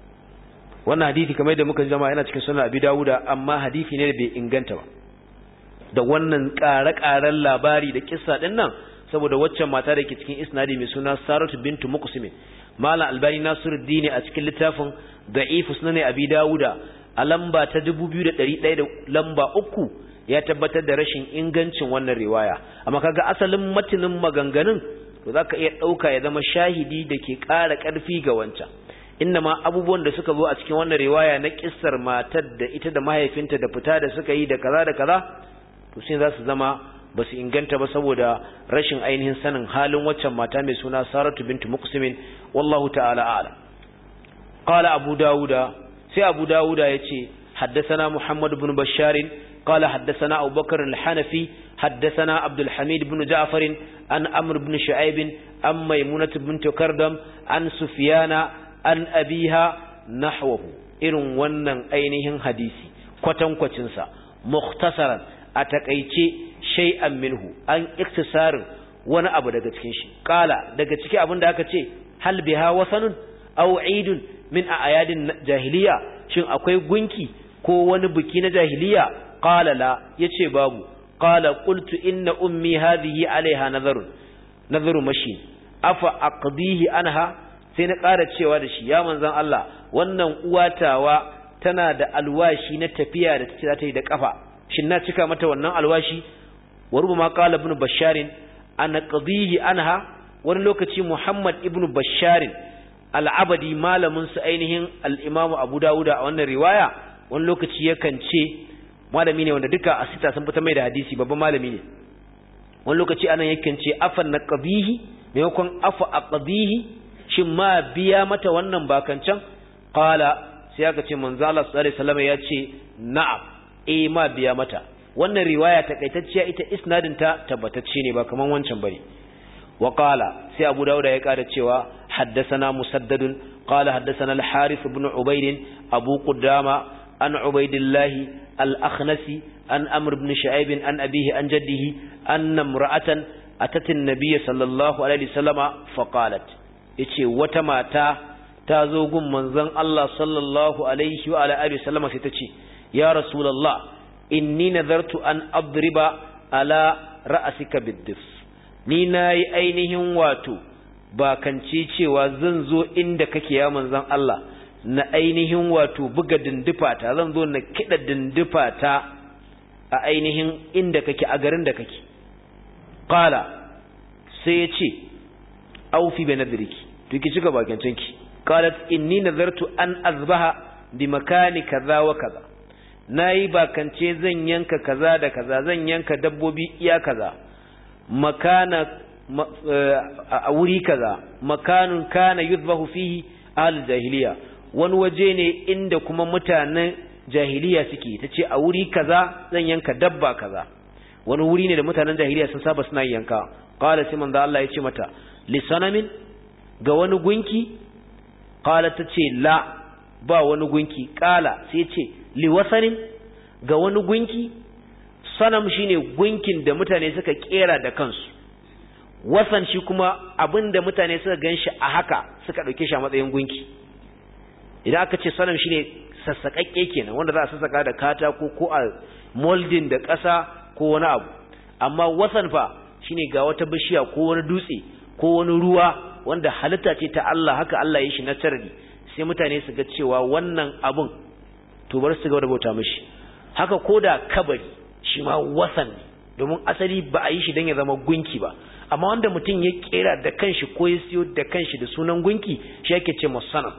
Wannan hadisi kamar da muka jama'a yana cikin sunan Abi Dawuda amma hadisi ne da bai inganta ba da wannan ƙare-ƙaren labari da kissa din nan saboda waccan mata da ke cikin isnadi mai suna Saratu bintu Muqsim Malam Albani Nasiruddin a cikin littafin Da'if Sunan Abi Dawuda a lamba ta dubu biyu da ɗari ɗaya da lamba uku ya tabbatar da rashin ingancin wannan riwaya amma kaga asalin matanin maganganun to zaka iya dauka ya zama shahidi da ke ƙara ƙarfi ga wancan innama abubuwan da suka zo a cikin wannan riwaya na kissar matar da ita da mahaifinta da fita da suka yi da kaza da kaza to sai za su zama ba su inganta ba saboda rashin ainihin sanin halin waccan mata mai suna Saratu bintu Muqsim wallahu ta'ala a'lam. Qala Abu Dawuda sai Abu Dawuda yace haddathana Muhammad ibn Bashar qala haddathana Abu Bakr al-Hanafi haddathana Abdul Hamid ibn Ja'far an Amr ibn Shu'aib an Maymunah bint Kardam an Sufyana an abiha nahwahu irin wannan ainihin hadisi kwatankwacin sa mukhtasaran a takeice shay'an minhu an iktisarin wani abu daga cikin shi qala daga ciki abinda aka ce hal biha wasanun aw eidun min ayadin jahiliya shin akwai gunki ko wani biki na jahiliya qala la yace babu qala qultu inna ummi hadhihi alaiha nazarun nazaru mashi afa aqdihi anha sai na ƙara cewa da shi ya manzon Allah wannan uwatawa tana da alwashi na tafiya da tace za ta yi da kafa shin na cika mata wannan alwashi wa rubama qala ibn basharin ana qadihi anha wani lokaci Muhammad ibn Bashar al-Abadi malamin su ainihin al-Imam Abu Dawud a wannan riwaya wani lokaci yakan ce malami ne wanda duka asita sun fita mai da hadisi babban malami ne wani lokaci anan yakan ce afan na qadihi maimakon afa aqdihi shin ma biya mata wannan bakancan qala sai aka ce manzo Allah sallallahu alaihi wasallam ya ce na'am eh ma biya mata wannan riwaya takaitacciya ita isnadin ta tabbatacce ne ba kaman wancan bane wa qala sai Abu Dawud ya kada cewa haddathana Musaddad qala haddathana al-Harith ibn Ubayd Abu Qudama an Ubaydillah al-Akhnasi an Amr ibn Shu'aib an abihi an jaddihi anna imra'atan atat an-nabiy sallallahu alaihi wasallama fa qalat yace wata mata ta zo gun manzon Allah sallallahu alaihi wa alihi wasallama sai ta ce ya rasulullah inni nazartu an adriba ala ra'sika bid-dif ni nayi ainihin wato ba kance cewa zan zo inda kake ya manzon Allah na ainihin wato buga dindifa ta zan zo na kida dindifa ta a ainihin inda kake a garin da kake qala sai ya ce aufi bi nadriki to ki cika bakancinki qalat inni nazartu an azbaha bi makani kaza wa kaza nayi bakance zan yanka kaza da kaza zan yanka dabbobi iya kaza makana a wuri kaza makanun kana yuzbahu fihi al jahiliya wani waje ne inda kuma mutanen jahiliya suke tace a wuri kaza zan yanka dabba kaza wani wuri ne da mutanen jahiliya sun saba suna yanka qala sai manzo Allah ya ce mata lisanamin ga wani gunki qala tace la ba wani gunki qala sai ce liwasanin ga wani gunki sanam shine gunkin da mutane suka kera da kansu wasan shi kuma abinda mutane suka ganshi a haka suka dauke shi a matsayin gunki idan aka ce sanam shine sassakakke kenan wanda za a sassaka da katako ko a molding da ƙasa ko wani abu amma wasan fa shine ga wata bishiya ko wani dutse ko wani ruwa wanda halitta ce ta Allah haka Allah ya shi na tarbi sai mutane su ga cewa wannan abun to bar su ga da bauta mishi haka koda kabari shi ma wasan ne domin asali ba a yi shi dan ya zama gunki ba amma wanda mutum ya kera da kanshi ko ya siyo da kanshi da sunan gunki shi yake ce musana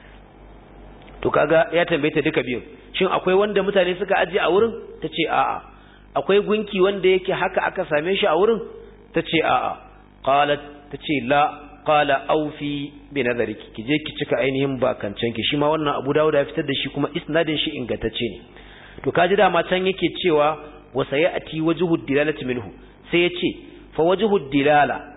to kaga ya tambaye ta duka biyun shin akwai wanda mutane suka aje a wurin tace a'a akwai gunki wanda yake haka aka same shi a wurin tace a'a qalat tace la qala awfi bi nazariki kije ki cika ainihin bakancan ki shi ma wannan Abu Dawud ya fitar da shi kuma isnadin shi ingantacce ne to kaji da ma can yake cewa wa sayati wajhu dilalati minhu sai yace fa wajhu dilala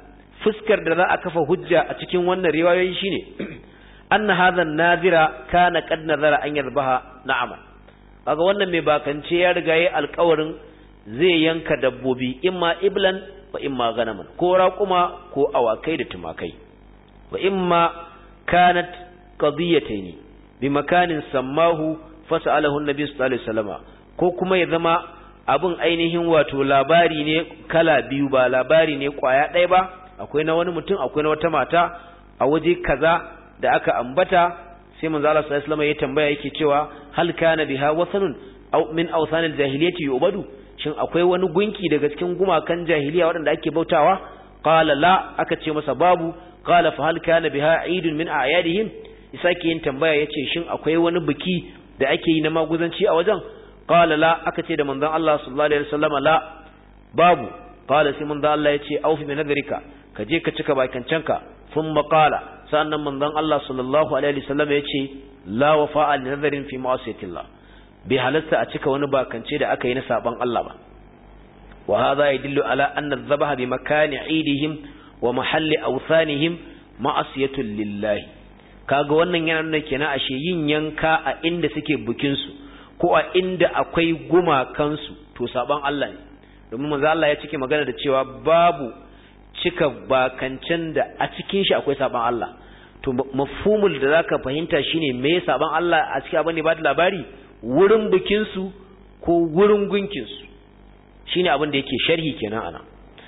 fuskar da za a kafa hujja a cikin wannan riwayoyi shine anna hadha an-nadira kana qad nazara an yadhbaha na'ama kaga wannan mai bakance ya riga yayi alƙawarin zai yanka dabbobi imma iblan wa imma ganaman ko raquma ko awakai da tumakai wa imma kanat qadiyatayn bi makanin sammahu fasalahu an-nabi sallallahu alaihi wasallam ko kuma ya zama abun ainihin wato labari ne kala biyu ba labari ne kwaya ɗaya ba akwai na wani mutum akwai na wata mata a waje kaza da aka ambata sai manzo Allah sallallahu alaihi wasallam ya tambaya yake cewa hal kana biha wasanun aw min awsanil jahiliyyati yubadu shin akwai wani gunki daga cikin gumakan jahiliya waɗanda ake bautawa qala la aka ce masa babu qala fa hal kana biha eidun min a'yadihim isake yin tambaya yace shin akwai wani biki da ake yi na maguzanci a wajen qala la aka ce da manzon Allah sallallahu alaihi wasallam la babu qala sai manzon Allah yace aufi bi nadrika ka je ka cika bakancanka thumma qala sannan manzon Allah sallallahu alaihi wasallam yace la wafa'a li nadrin fi ma'asiyatillah bai halasta a cika wani bakance da aka yi na saban Allah ba wa hadha yadullu ala anna adh-dhabaha bi makani 'idihim wa mahalli awthanihim ma'asiyatul lillahi kaga wannan yana nuna kenan ashe yin yanka a inda suke bukin su ko a inda akwai gumakan su to saban Allah ne domin manzo Allah ya cike magana da cewa babu cika bakancen da a cikin shi akwai saban Allah to mafhumul da zaka fahimta shine me saban Allah a cikin abin da ba da labari wurin bikinsu ko wurin gunkinsu shi ne abin da yake sharhi kenan ana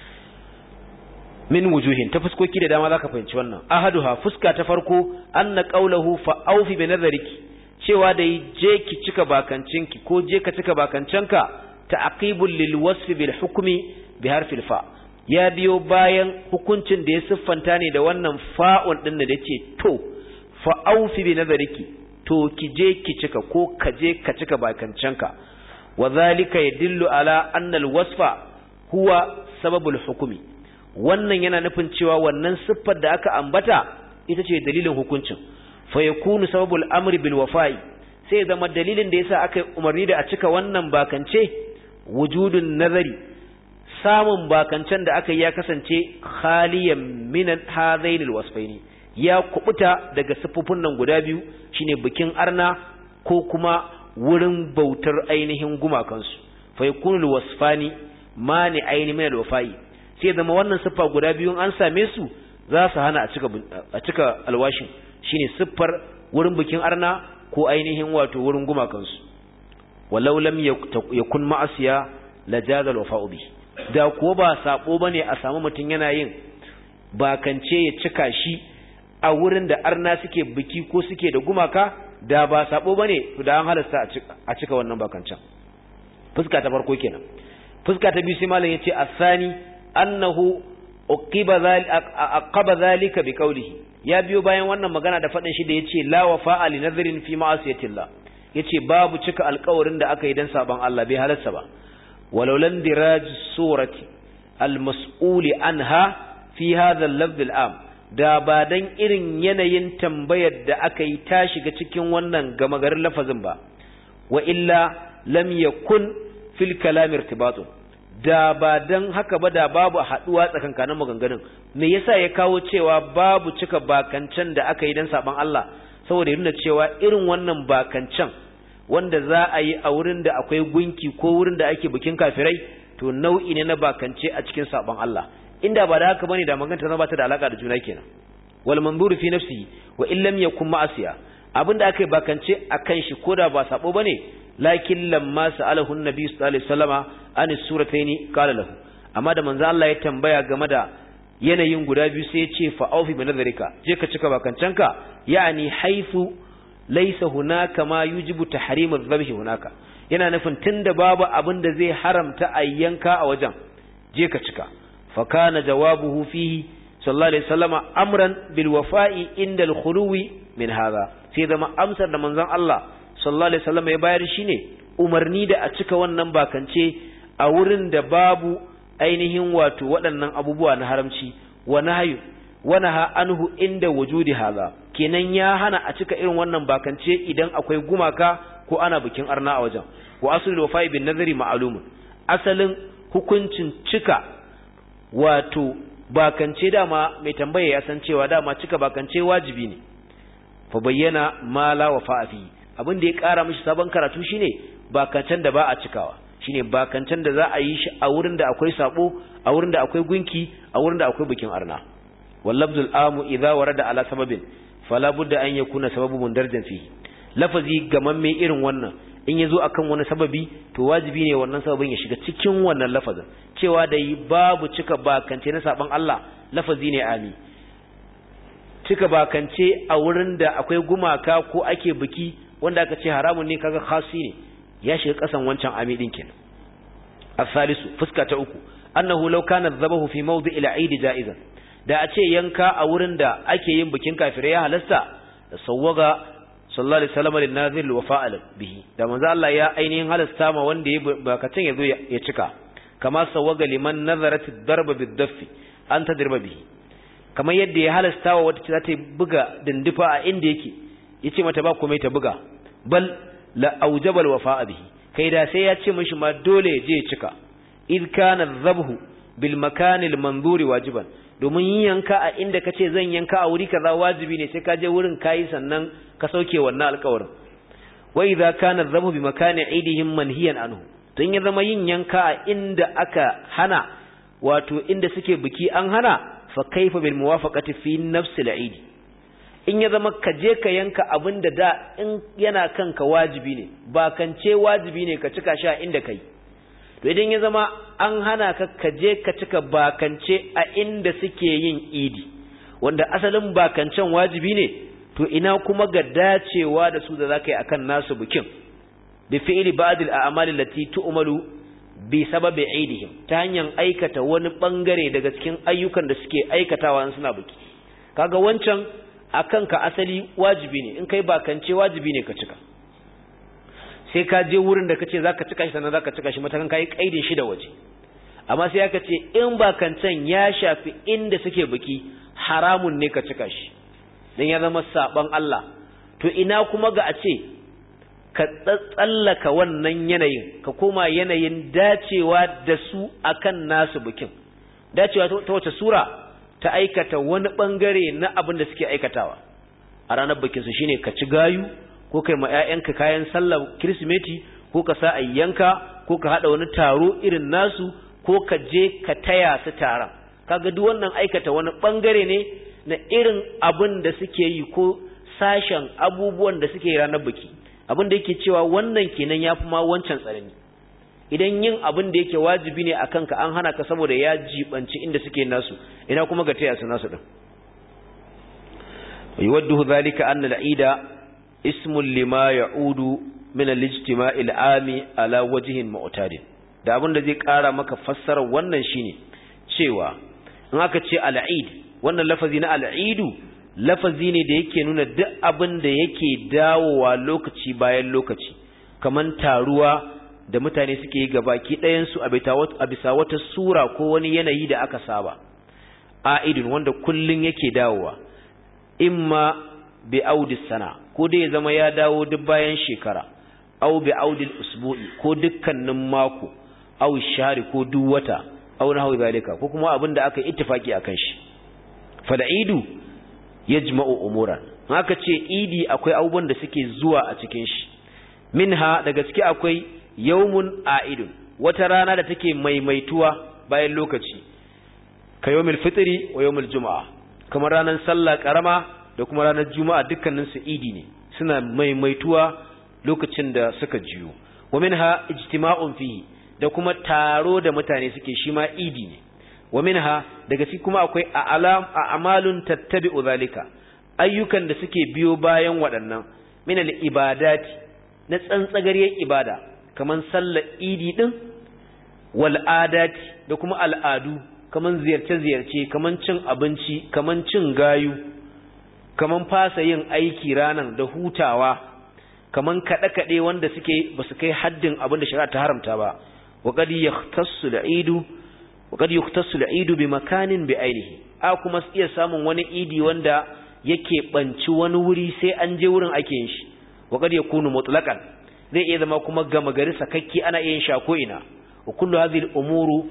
min wujuhin ta fuskoki da dama za ka fahimci wannan ahaduha fuska ta farko anna qawluhu fa awfi bi nadhariki cewa da je ki cika bakancinki ko je ka cika bakancanka ta'qibul lil wasf bil hukmi bi harfil fa ya biyo bayan hukuncin da ya siffanta ne da wannan fa'un din da yace to fa awfi bi nadhariki to ki je ki cika ko ka je ka cika bakancanka wa zalika yadullu ala anna alwasfa huwa sababul hukmi wannan yana nufin cewa wannan siffar da aka ambata ita ce dalilin hukuncin fa yakunu sababul amri bil wafa'i sai zama dalilin da yasa aka umarni da a cika wannan bakance wujudun nazari samun bakancen da aka yi ya kasance khaliyan min hadainil wasfaini ya kubuta daga siffofin nan guda biyu shine bikin arna ko kuma wurin bautar ainihin gumakansu fa yakunu wasfani mani aini min alwafai sai zama wannan siffa guda biyu an same su za su hana a cika a cika alwashin shine siffar wurin bikin arna ko ainihin wato wurin gumakansu walau lam yakun ma'asiya lajaza alwafa'u bi da ko ba sabo bane a samu mutun yana yin bakance ya cika shi a wurin da arna suke biki ko suke da gumaka da ba sabo bane to da an halasta a cika wannan bakancan fuska ta farko kenan fuska ta biyu sai malam yace asani annahu uqiba aqaba zalika bi qawlihi ya biyo bayan wannan magana da fadin shi da yace la wafa'a li nadhrin fi ma'asiyatillah yace babu cika alƙawarin da aka yi dan saban Allah bai halasta ba walau lan diraj surati al-mas'uli anha fi hadha al-lafz al-am da ba dan irin yanayin tambayar da aka yi ta shiga cikin wannan gama garin lafazin ba wa illa lam yakun fil kalam irtibatun da ba dan haka ba da babu haduwa tsakankanin maganganun me yasa ya kawo cewa babu cika bakancan da aka yi dan saban Allah saboda ya nuna cewa irin wannan bakancan wanda za a yi a wurin da akwai gunki ko wurin da ake bikin kafirai to nau'i ne na bakance a cikin saban Allah inda ba da haka bane da magana ta ba ta da alaka da juna kenan wal manzuru fi nafsihi wa in lam yakun ma'asiya abinda akai bakance akan shi koda ba sabo bane lakin lamma sa'alahu an-nabi sallallahu alaihi wasallama an surataini qala lahu amma da manzo Allah ya tambaya game da yanayin guda biyu sai ya ce fa aufi bi nazarika je ka cika bakancanka yani haifu laysa hunaka ma yujibu tahrim adh-dhabh hunaka yana nufin tunda babu abin da zai haramta ayyanka a wajen je ka cika fa kana jawabuhu fihi sallallahu alaihi wasallama amran bil wafa'i inda al-khuluwi min hadha sai zama amsar da manzon Allah sallallahu alaihi wasallama ya bayar shine umarni da a cika wannan bakance a wurin da babu ainihin wato waɗannan abubuwa na haramci wa nahyu wa naha anhu inda wujudi hadha kenan ya hana a cika irin wannan bakance idan akwai gumaka ko ana bikin arna a wajen wa aslul wafa'i bin nazari ma'lumun asalin hukuncin cika wato bakance dama mai tambaya ya san cewa dama cika bakance wajibi ne fa bayyana ma la wafa fi abin da ya kara mishi sabon karatu shine bakancen da ba a cikawa shine bakancen da za a yi shi a wurin da akwai sabo a wurin da akwai gunki a wurin da akwai bikin arna wallabzul amu idza warada ala sababin fala budda an yakuna sababu mundarjan fihi lafazi gamamme irin wannan in yazo akan wani sababi to wajibi ne wannan sababin ya shiga cikin wannan lafazin cewa da yi babu cika bakance na saban Allah lafazi ne ami cika bakance a wurin da akwai gumaka ko ake biki wanda aka ce haramun ne kaga khasi ne ya shiga kasan wancan ami din kenan as-salisu fuska ta uku annahu law kana dhabahu fi mawdi' al-eid jaizan da a ce yanka a wurin da ake yin bikin kafirai ya halasta da sawwaga sallallahu alaihi wasallam lin nazir wa fa'ala bihi da manzo Allah ya ainihin halasta ma wanda ya bakacin yazo ya cika kama sawwaga liman nazarat ad-darba bid-daffi an tadriba bihi kamar yadda ya halasta wa wata za ta buga dindifa a inda yake yace mata ba komai ta buga bal la aujaba al-wafa'a bihi kai da sai ya ce mishi ma dole ya je ya cika id kana dhabhu bil makan al-manzuri wajiban domin yin yanka a inda kace zan yanka a wuri kaza wajibi ne sai ka je wurin kai sannan ka sauke wannan alƙawarin wa idza kana dhabhu bi makani aidihim manhiyan anhu tun ya zama yin yanka a inda aka hana wato inda suke biki an hana fa kaifa bil muwafaqati fi nafsi al-eid in ya zama ka je ka yanka abinda da in yana kanka wajibi ne ba kance wajibi ne ka cika shi a inda kai to idan ya zama an hana ka kaje ka cika bakance a inda suke yin idi wanda asalin bakancen wajibi ne to ina kuma ga dacewa da su da zaka yi akan nasu bikin bi fi'li ba'd al-a'mal allati tu'malu bi sababi idihim ta hanyar aikata wani bangare daga cikin ayyukan da suke aikatawa suna biki kaga wancan akan ka asali wajibi ne in kai bakance wajibi ne ka cika sai ka je wurin da kace zaka cika shi sannan zaka cika shi matakan kai kaidin shi da waje amma sai aka ce in ba kancan ya shafi inda suke biki haramun ne ka cika shi dan ya zama saban Allah to ina kuma ga a ce ka tsallaka wannan yanayin ka koma yanayin dacewa da su akan nasu bikin dacewa ta wace sura ta aikata wani bangare na abin da suke aikatawa a ranar bikin su shine ka ci gayu ko kai ma ƴaƴanka kayan sallar Kirsimeti ko ka sa ayyanka ko ka hada wani taro irin nasu ko ka je ka taya su taron kaga duk wannan aikata wani bangare ne na irin abin da suke yi ko sashen abubuwan da suke yi ranar biki abin da yake cewa wannan kenan yafi ma wancan tsanani idan yin abin da yake wajibi ne akan ka an hana ka saboda ya jibanci inda suke nasu ina kuma ga taya su nasu din yuwaddu dhalika anna al-eida ismun lima ya'udu min al-ijtima'i al-ami ala wajhin mu'tadin da abin da zai kara maka fassarar wannan shine cewa in aka ce al-eid wannan lafazi na al-eidu lafazi ne da yake nuna duk abin da yake dawowa lokaci bayan lokaci kaman taruwa da mutane suke yi gabaki ɗayan su a bisa wata sura ko wani yanayi da aka saba aidun wanda kullun yake dawowa imma bi audis sana ko dai ya zama ya dawo duk bayan shekara au bi audil usbu'i ko dukkanin mako au shahri ko duk wata au nahu zalika ko kuma abin da aka yi ittifaki akan shi falaidu yajma'u umuran haka ce idi akwai abubuwan da suke zuwa a cikin shi minha da gaske akwai yawmun aidun wata rana da take maimaituwa bayan lokaci ka yawmul fitri wa yawmul juma'a kamar ranar sallah karama da kuma ranar juma'a dukkanin su idi ne suna maimaituwa lokacin da suka jiyo wa minha ijtima'un fihi da kuma taro da mutane suke shi ma idi ne wa minha daga cikin kuma akwai a'lam a'malun tattabi'u zalika ayyukan da suke biyo bayan waɗannan min al-ibadati na tsantsagariyar ibada kaman sallar idi din wal adati da kuma al'adu kaman ziyarce-ziyarce kaman cin abinci kaman cin gayu kaman fasa yin aiki ranan da hutawa kaman kaɗe-kaɗe wanda suke ba su kai haddin abin da shari'a ta haramta ba wa qad yahtassu al-eidu wa qad yahtassu al-eidu bi makanin bi ainihi a kuma iya samun wani idi wanda yake banci wani wuri sai an je wurin ake yin shi wa qad yakunu mutlaqan zai iya zama kuma gama gari sakakki ana yin sha ko ina wa kullu hadhihi al-umuru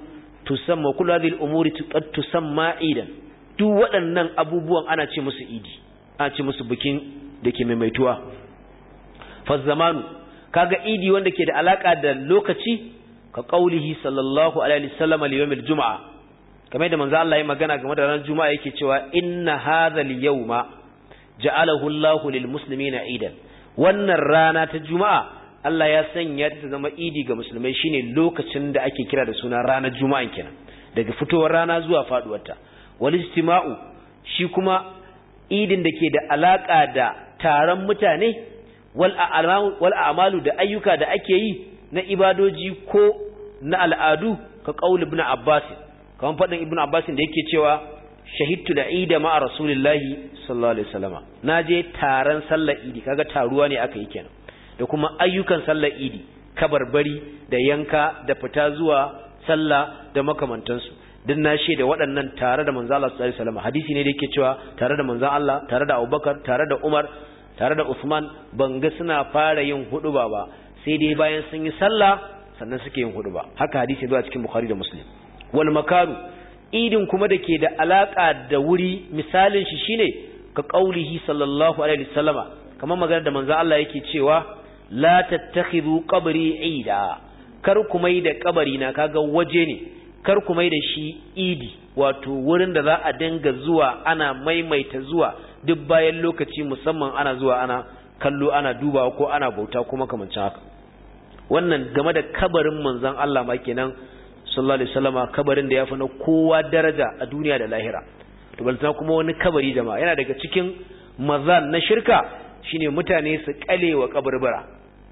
tusamma kullu hadhihi al-umuri qad tusamma idan duk waɗannan abubuwan ana ce musu idi ana ce musu bikin dake maimaituwa fa zamanu kaga idi wanda ke da alaka da lokaci ka qaulihi sallallahu alaihi wasallam al-yawmil jumu'a kamar da manzo Allah ya magana game da ranar juma'a yake cewa inna hadhal yawma ja'alahu Allahu lil muslimina idan wannan rana ta juma'a Allah ya sanya ta zama idi ga musulmai shine lokacin da ake kira da suna ranar juma'a kenan daga fitowar rana zuwa faduwarta wal istima'u shi kuma idin da ke da alaka da taron mutane wal a'malu wal a'malu da ayyuka da ake yi na ibadoji ko na al'adu ka qaul ibn Abbas kamar fadin ibn Abbas da yake cewa shahidtu da ida ma'a rasulillahi sallallahu alaihi wasallama naje taron sallar idi kaga taruwa ne aka yi kenan da kuma ayyukan sallar idi kabarbari da yanka da fita zuwa sallah da makamantansu duk na shaida waɗannan tare da manzo Allah sallallahu alaihi wasallam hadisi ne da yake cewa tare da manzo Allah tare da Abubakar tare da Umar tare da Uthman banga suna fara yin huduba ba sai dai bayan sun yi sallah sannan suke yin huduba haka hadisi zuwa cikin Bukhari da Muslim wal makaru idin kuma dake da alaka da wuri misalin shi shine ka qaulihi sallallahu alaihi wasallama kamar magana da manzo Allah yake cewa la tattakhidhu qabri ida kar ku mai da kabari na kaga waje ne kar ku mai da shi idi wato wurin da za a dinga zuwa ana maimaita zuwa duk bayan lokaci musamman ana zuwa ana kallo ana dubawa ko ana bauta kuma kamancin haka wannan game da kabarin manzon Allah ma kenan sallallahu alaihi wasallama kabarin da yafi na kowa daraja a duniya da lahira to balta kuma wani kabari jama'a yana daga cikin mazan na shirka shine mutane su kalewa kaburbura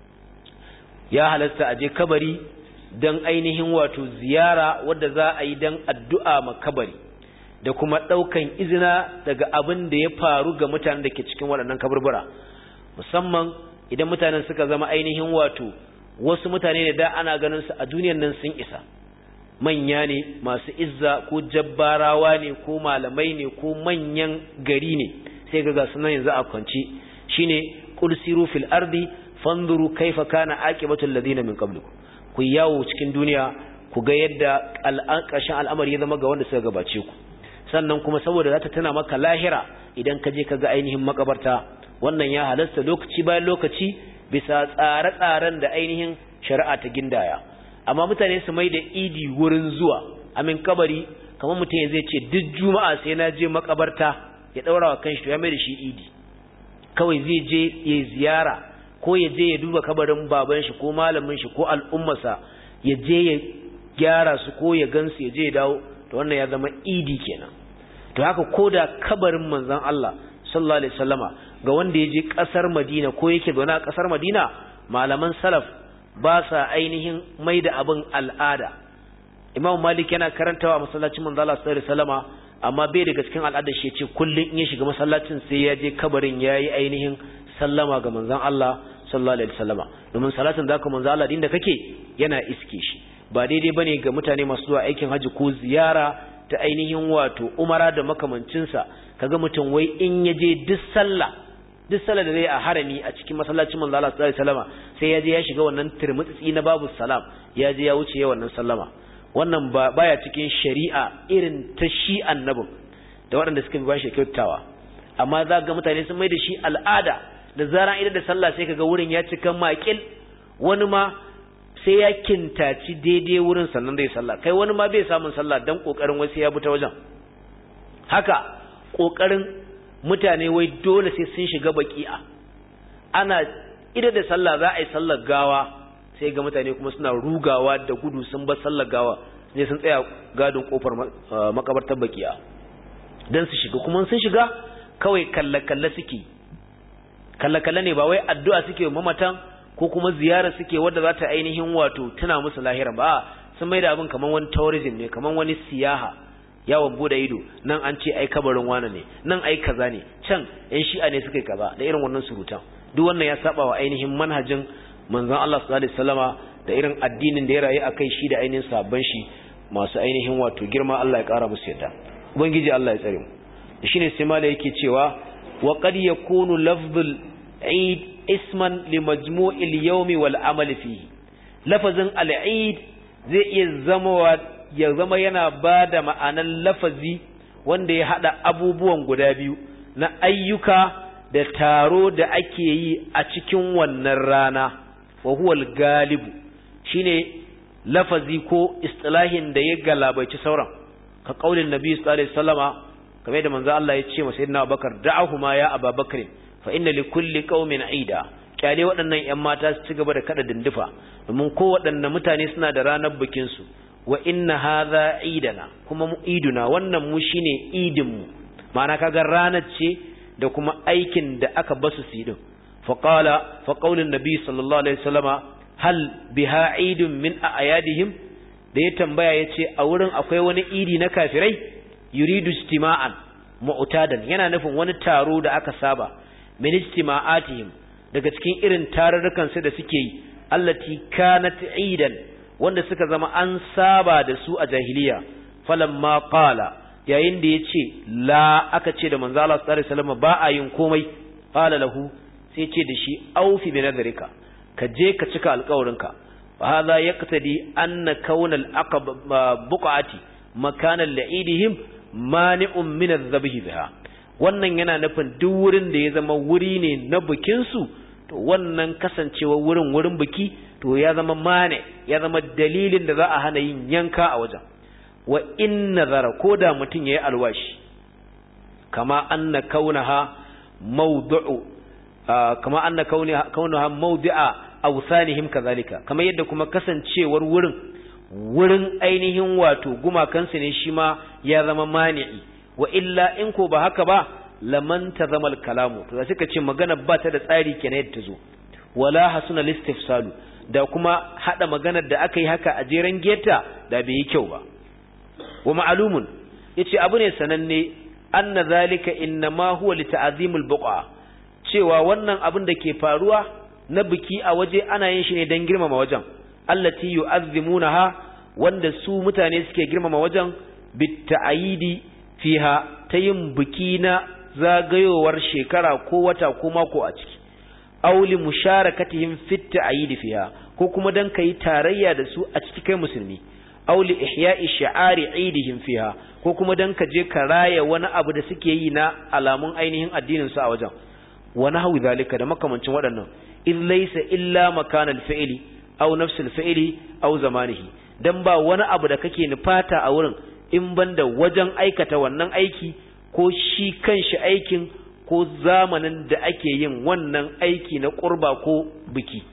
ya halasta aje kabari dan ainihin wato ziyara wadda za a yi dan addu'a ma kabari da kuma daukan izina daga abin da ya faru ga mutanen da ke cikin waɗannan kaburbura musamman idan mutanen suka zama ainihin wato wasu mutane da ana ganin su a duniyar nan sun isa manya ne masu izza ko jabbarawa ne ko malamai ne ko manyan gari ne sai ga sunan yanzu a kwanci shine qul siru fil ardi fanzuru kaifa kana aqibatu alladhina min qablikum ku yawo cikin duniya ku ga yadda al'ankashin al'amari ya zama ga wanda suka gabace ku sannan kuma saboda zata tana maka lahira idan ka je ka ga ainihin makabarta wannan ya halasta lokaci bayan lokaci bisa tsare-tsaren da ainihin shari'a ta gindaya amma mutane su mai da idi wurin zuwa amin kabari kamar mutum zai ce duk juma'a sai na je makabarta ya daura wa kanshi to ya mai da shi idi kawai zai je ya ziyara ko ya je ya duba kabarin baban shi ko malamin shi ko al'ummarsa ya je ya gyara su ko ya gansu ya je ya dawo to wannan ya zama idi kenan to haka koda kabarin manzon Allah sallallahu alaihi wasallama ga wanda ya je kasar Madina ko yake zaune a kasar Madina malaman salaf ba sa ainihin mai da abin al'ada Imam Malik yana karantawa masallacin manzon Allah sallallahu alaihi wasallama amma bai daga cikin al'adar shi yace kullun in ya shiga masallacin sai ya je kabarin yayi ainihin sallama ga manzon Allah sallallahu alaihi wasallama domin salatin da ka manzon Allah din da kake yana iske shi ba daidai bane ga mutane masu zuwa aikin haji ko ziyara ta ainihin wato umara da makamancin sa kaga mutum wai in yaje duk sallah duk sallah da zai a harami a cikin masallacin manzon Allah sallallahu alaihi wasallama sai yaje ya shiga wannan turmutsi na babu salam yaje ya wuce wannan sallama wannan ba baya cikin shari'a irin ta shi annabin da waɗanda suka bi ba shi kyautawa amma za ga mutane sun mai da shi al'ada da zaran idan da sallah sai kaga wurin ya cika makil wani ma sai ya kintaci daidai wurin sannan zai sallah kai wani ma bai samun sallah dan kokarin wasu ya buta wajen haka kokarin mutane wai dole sai sun shiga baki'a ana idan da sallah za a yi sallar gawa sai ga mutane kuma suna rugawa da gudu sun bar sallar gawa sai sun tsaya gadon kofar makabartar baki'a dan su shiga kuma sun shiga kawai kalle-kalle suke kalle-kalle ne ba wai addu'a suke mamatan ko kuma ziyara suke wadda za ta ainihin wato tuna musu lahira ba sun maida abin kaman wani tourism ne kaman wani siyaha yawon bude ido nan an ce ai kabarin wani ne nan ai kaza ne can yan shi'a ne suka yi kaza da irin wannan surutan duk wannan ya saba wa ainihin manhajin manzon Allah sallallahu alaihi wasallama da irin addinin da ya rayu akai shi da ainihin sabban shi masu ainihin wato girma Allah ya kara musu yadda ubangiji Allah ya tsare mu shine sai mala yake cewa wa qad yakunu lafzul eid isman li majmu'il yawmi wal amal fihi lafazin al-eid zai iya zama ya zama yana bada ma'anan lafazi wanda ya hada abubuwan guda biyu na ayyuka da taro da ake yi a cikin wannan rana wa huwa al-galibu shine lafazi ko istilahin da ya galabaici sauran ka kaulin nabi sallallahu alaihi wasallama kamar da manzo Allah ya ce masa sayyidina Abubakar da'ahuma ya Abubakar fa inna likulli qaumin aida kyale waɗannan ƴan mata su ci gaba da kada dindufa domin ko waɗanne mutane suna da ranar bikin su wa inna hadha idana kuma mu iduna wannan mu shine idin mu ma'ana kaga ranar ce da kuma aikin da aka basu su yi din fa qala fa qaulun nabi sallallahu alaihi wasallama hal biha idun min ayadihim da ya tambaya yace a wurin akwai wani idi na kafirai yuridu istima'an mu'tadan yana nufin wani taro da aka saba min istima'atihim daga cikin irin tarurrukan su da suke yi allati kanat idan wanda suka zama an saba da su a jahiliya falamma qala yayin da yace la aka ce da manzo Allah sallallahu alaihi wasallam ba a yin komai qala lahu sai ce da shi aufi bi nadrika ka je ka cika alƙawarinka fa hadha yaqtadi anna kauna al-aqab buqati makanan la'idihim mani'un min adh-dhabhi biha wannan yana nufin duk wurin da ya zama wuri ne na bikin su to wannan kasancewa wurin wurin biki to ya zama mane ya zama dalilin da za a hana yin yanka a wajen wa in nazara koda mutun yayi alwashi kama anna kaunaha mawdu'u kama anna kaunaha kaunaha mawdi'a awsanihim kazalika kama yadda kuma kasancewar wurin wurin ainihin wato gumakansu ne shi ma ya zama mani'i wa illa in ko ba haka ba laman tazama al-kalamu to suka ce magana ba ta da tsari kenan yadda ta zo wala hasuna listifsalu da kuma hada maganar da aka yi haka a jeren geta da bai yi kyau ba wa ma'lumun yace abu ne sananne anna zalika inma huwa li ta'zimil buqa cewa wannan abin da ke faruwa na biki a waje ana yin shi ne dan girmama wajen allati yu'azzimunaha wanda su mutane suke girmama wajen bitta'idi fiha ta yin biki na zagayowar shekara ko wata ko mako a ciki auli musharakatihim fit ta'idi fiha ko kuma dan kai tarayya da su a ciki kai musulmi auli ihya'i shi'ari idihim fiha ko kuma dan ka je ka raya wani abu da suke yi na alamun ainihin addinin su a wajen wa nahwu zalika da makamancin waɗannan in laysa illa makanal fi'li aw nafsul fi'li aw zamanihi dan ba wani abu da kake nufata a wurin in banda wajen aikata wannan aiki ko shi kanshi aikin ko zamanin da ake yin wannan aiki na qurba ko biki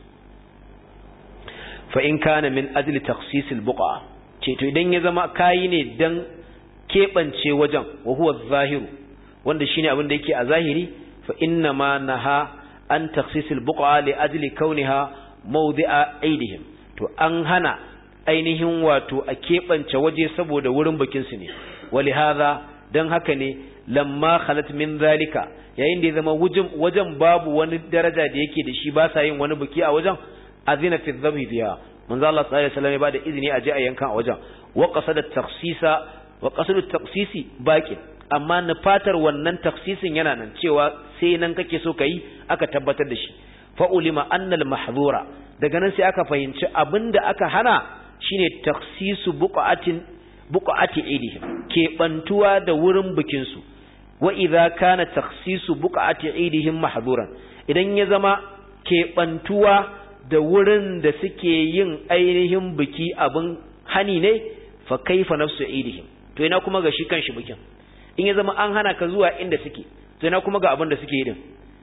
fa in kana min ajli takhsis al-buqa ce to idan ya zama kai ne dan kebance wajen wa huwa zahiru wanda shine abin da yake a zahiri fa inna ma naha an takhsis al-buqa li ajli kauniha mawdi'a aidihim to an hana ainihin wato a kebance waje saboda wurin bikin su ne walihaza dan haka ne lamma khalat min zalika yayin da ya zama wajen babu wani daraja da yake da shi ba sa yin wani biki a wajen azina fi dhabhi biha manzo Allah sallallahu alaihi wasallam ya bada izini a je a yankan a wajen wa qasada takhsisa wa qasadu takhsisi baqi amma nufatar wannan takhsisin yana nan cewa sai nan kake so kai aka tabbatar da shi fa ulima anna al mahdhura daga nan sai aka fahimci abinda aka hana shine takhsisu buqatin buqati idihim ke bantuwa da wurin bikin su wa idza kana takhsisu buqati idihim mahdhuran idan ya zama ke bantuwa da wurin da suke yin ainihin biki abin hani ne fa kaifa nafsu idihim to ina kuma ga shi kanshi bikin in ya zama an hana ka zuwa inda suke to ina kuma ga abin da suke yi din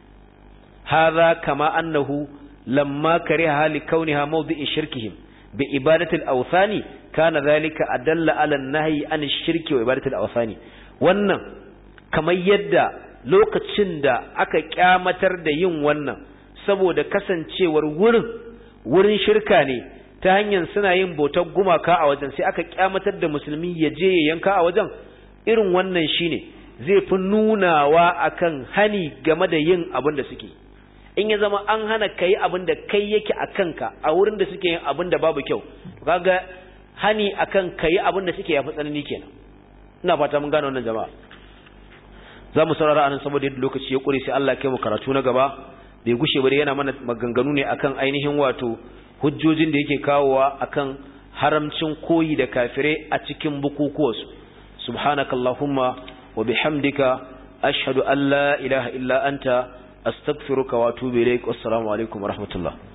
hadha kama annahu lamma kariha li kauniha mawdi'i shirkihim bi ibadati al-awthani kana dhalika adalla ala an-nahyi an ash-shirki wa ibadati al-awthani wannan kamar yadda lokacin da aka kyamatar da yin wannan saboda kasancewar wurin wurin shirka ne ta hanyar suna yin bautar gumaka a wajen sai aka kyamatar da musulmi ya je ya yanka a wajen irin wannan shine zai fi nunawa akan hani game da yin abin da suke in ya zama an hana kai abin da kai yake a kanka a wurin da suke yin abin da babu kyau kaga hani akan kai abin da suke yafi tsanani kenan ina fata mun gane wannan jama'a za mu saurara anan saboda yadda lokaci ya kure sai Allah ya kai mu karatu na gaba bai gushe ba yana mana maganganu ne akan ainihin wato hujjojin da yake kawowa akan haramcin koyi da kafirai a cikin bukukuwansu. Subhanakallahumma wa bihamdika ashhadu an la ilaha illa anta astaghfiruka wa atubu ilaik. Wassalamu alaikum wa rahmatullah.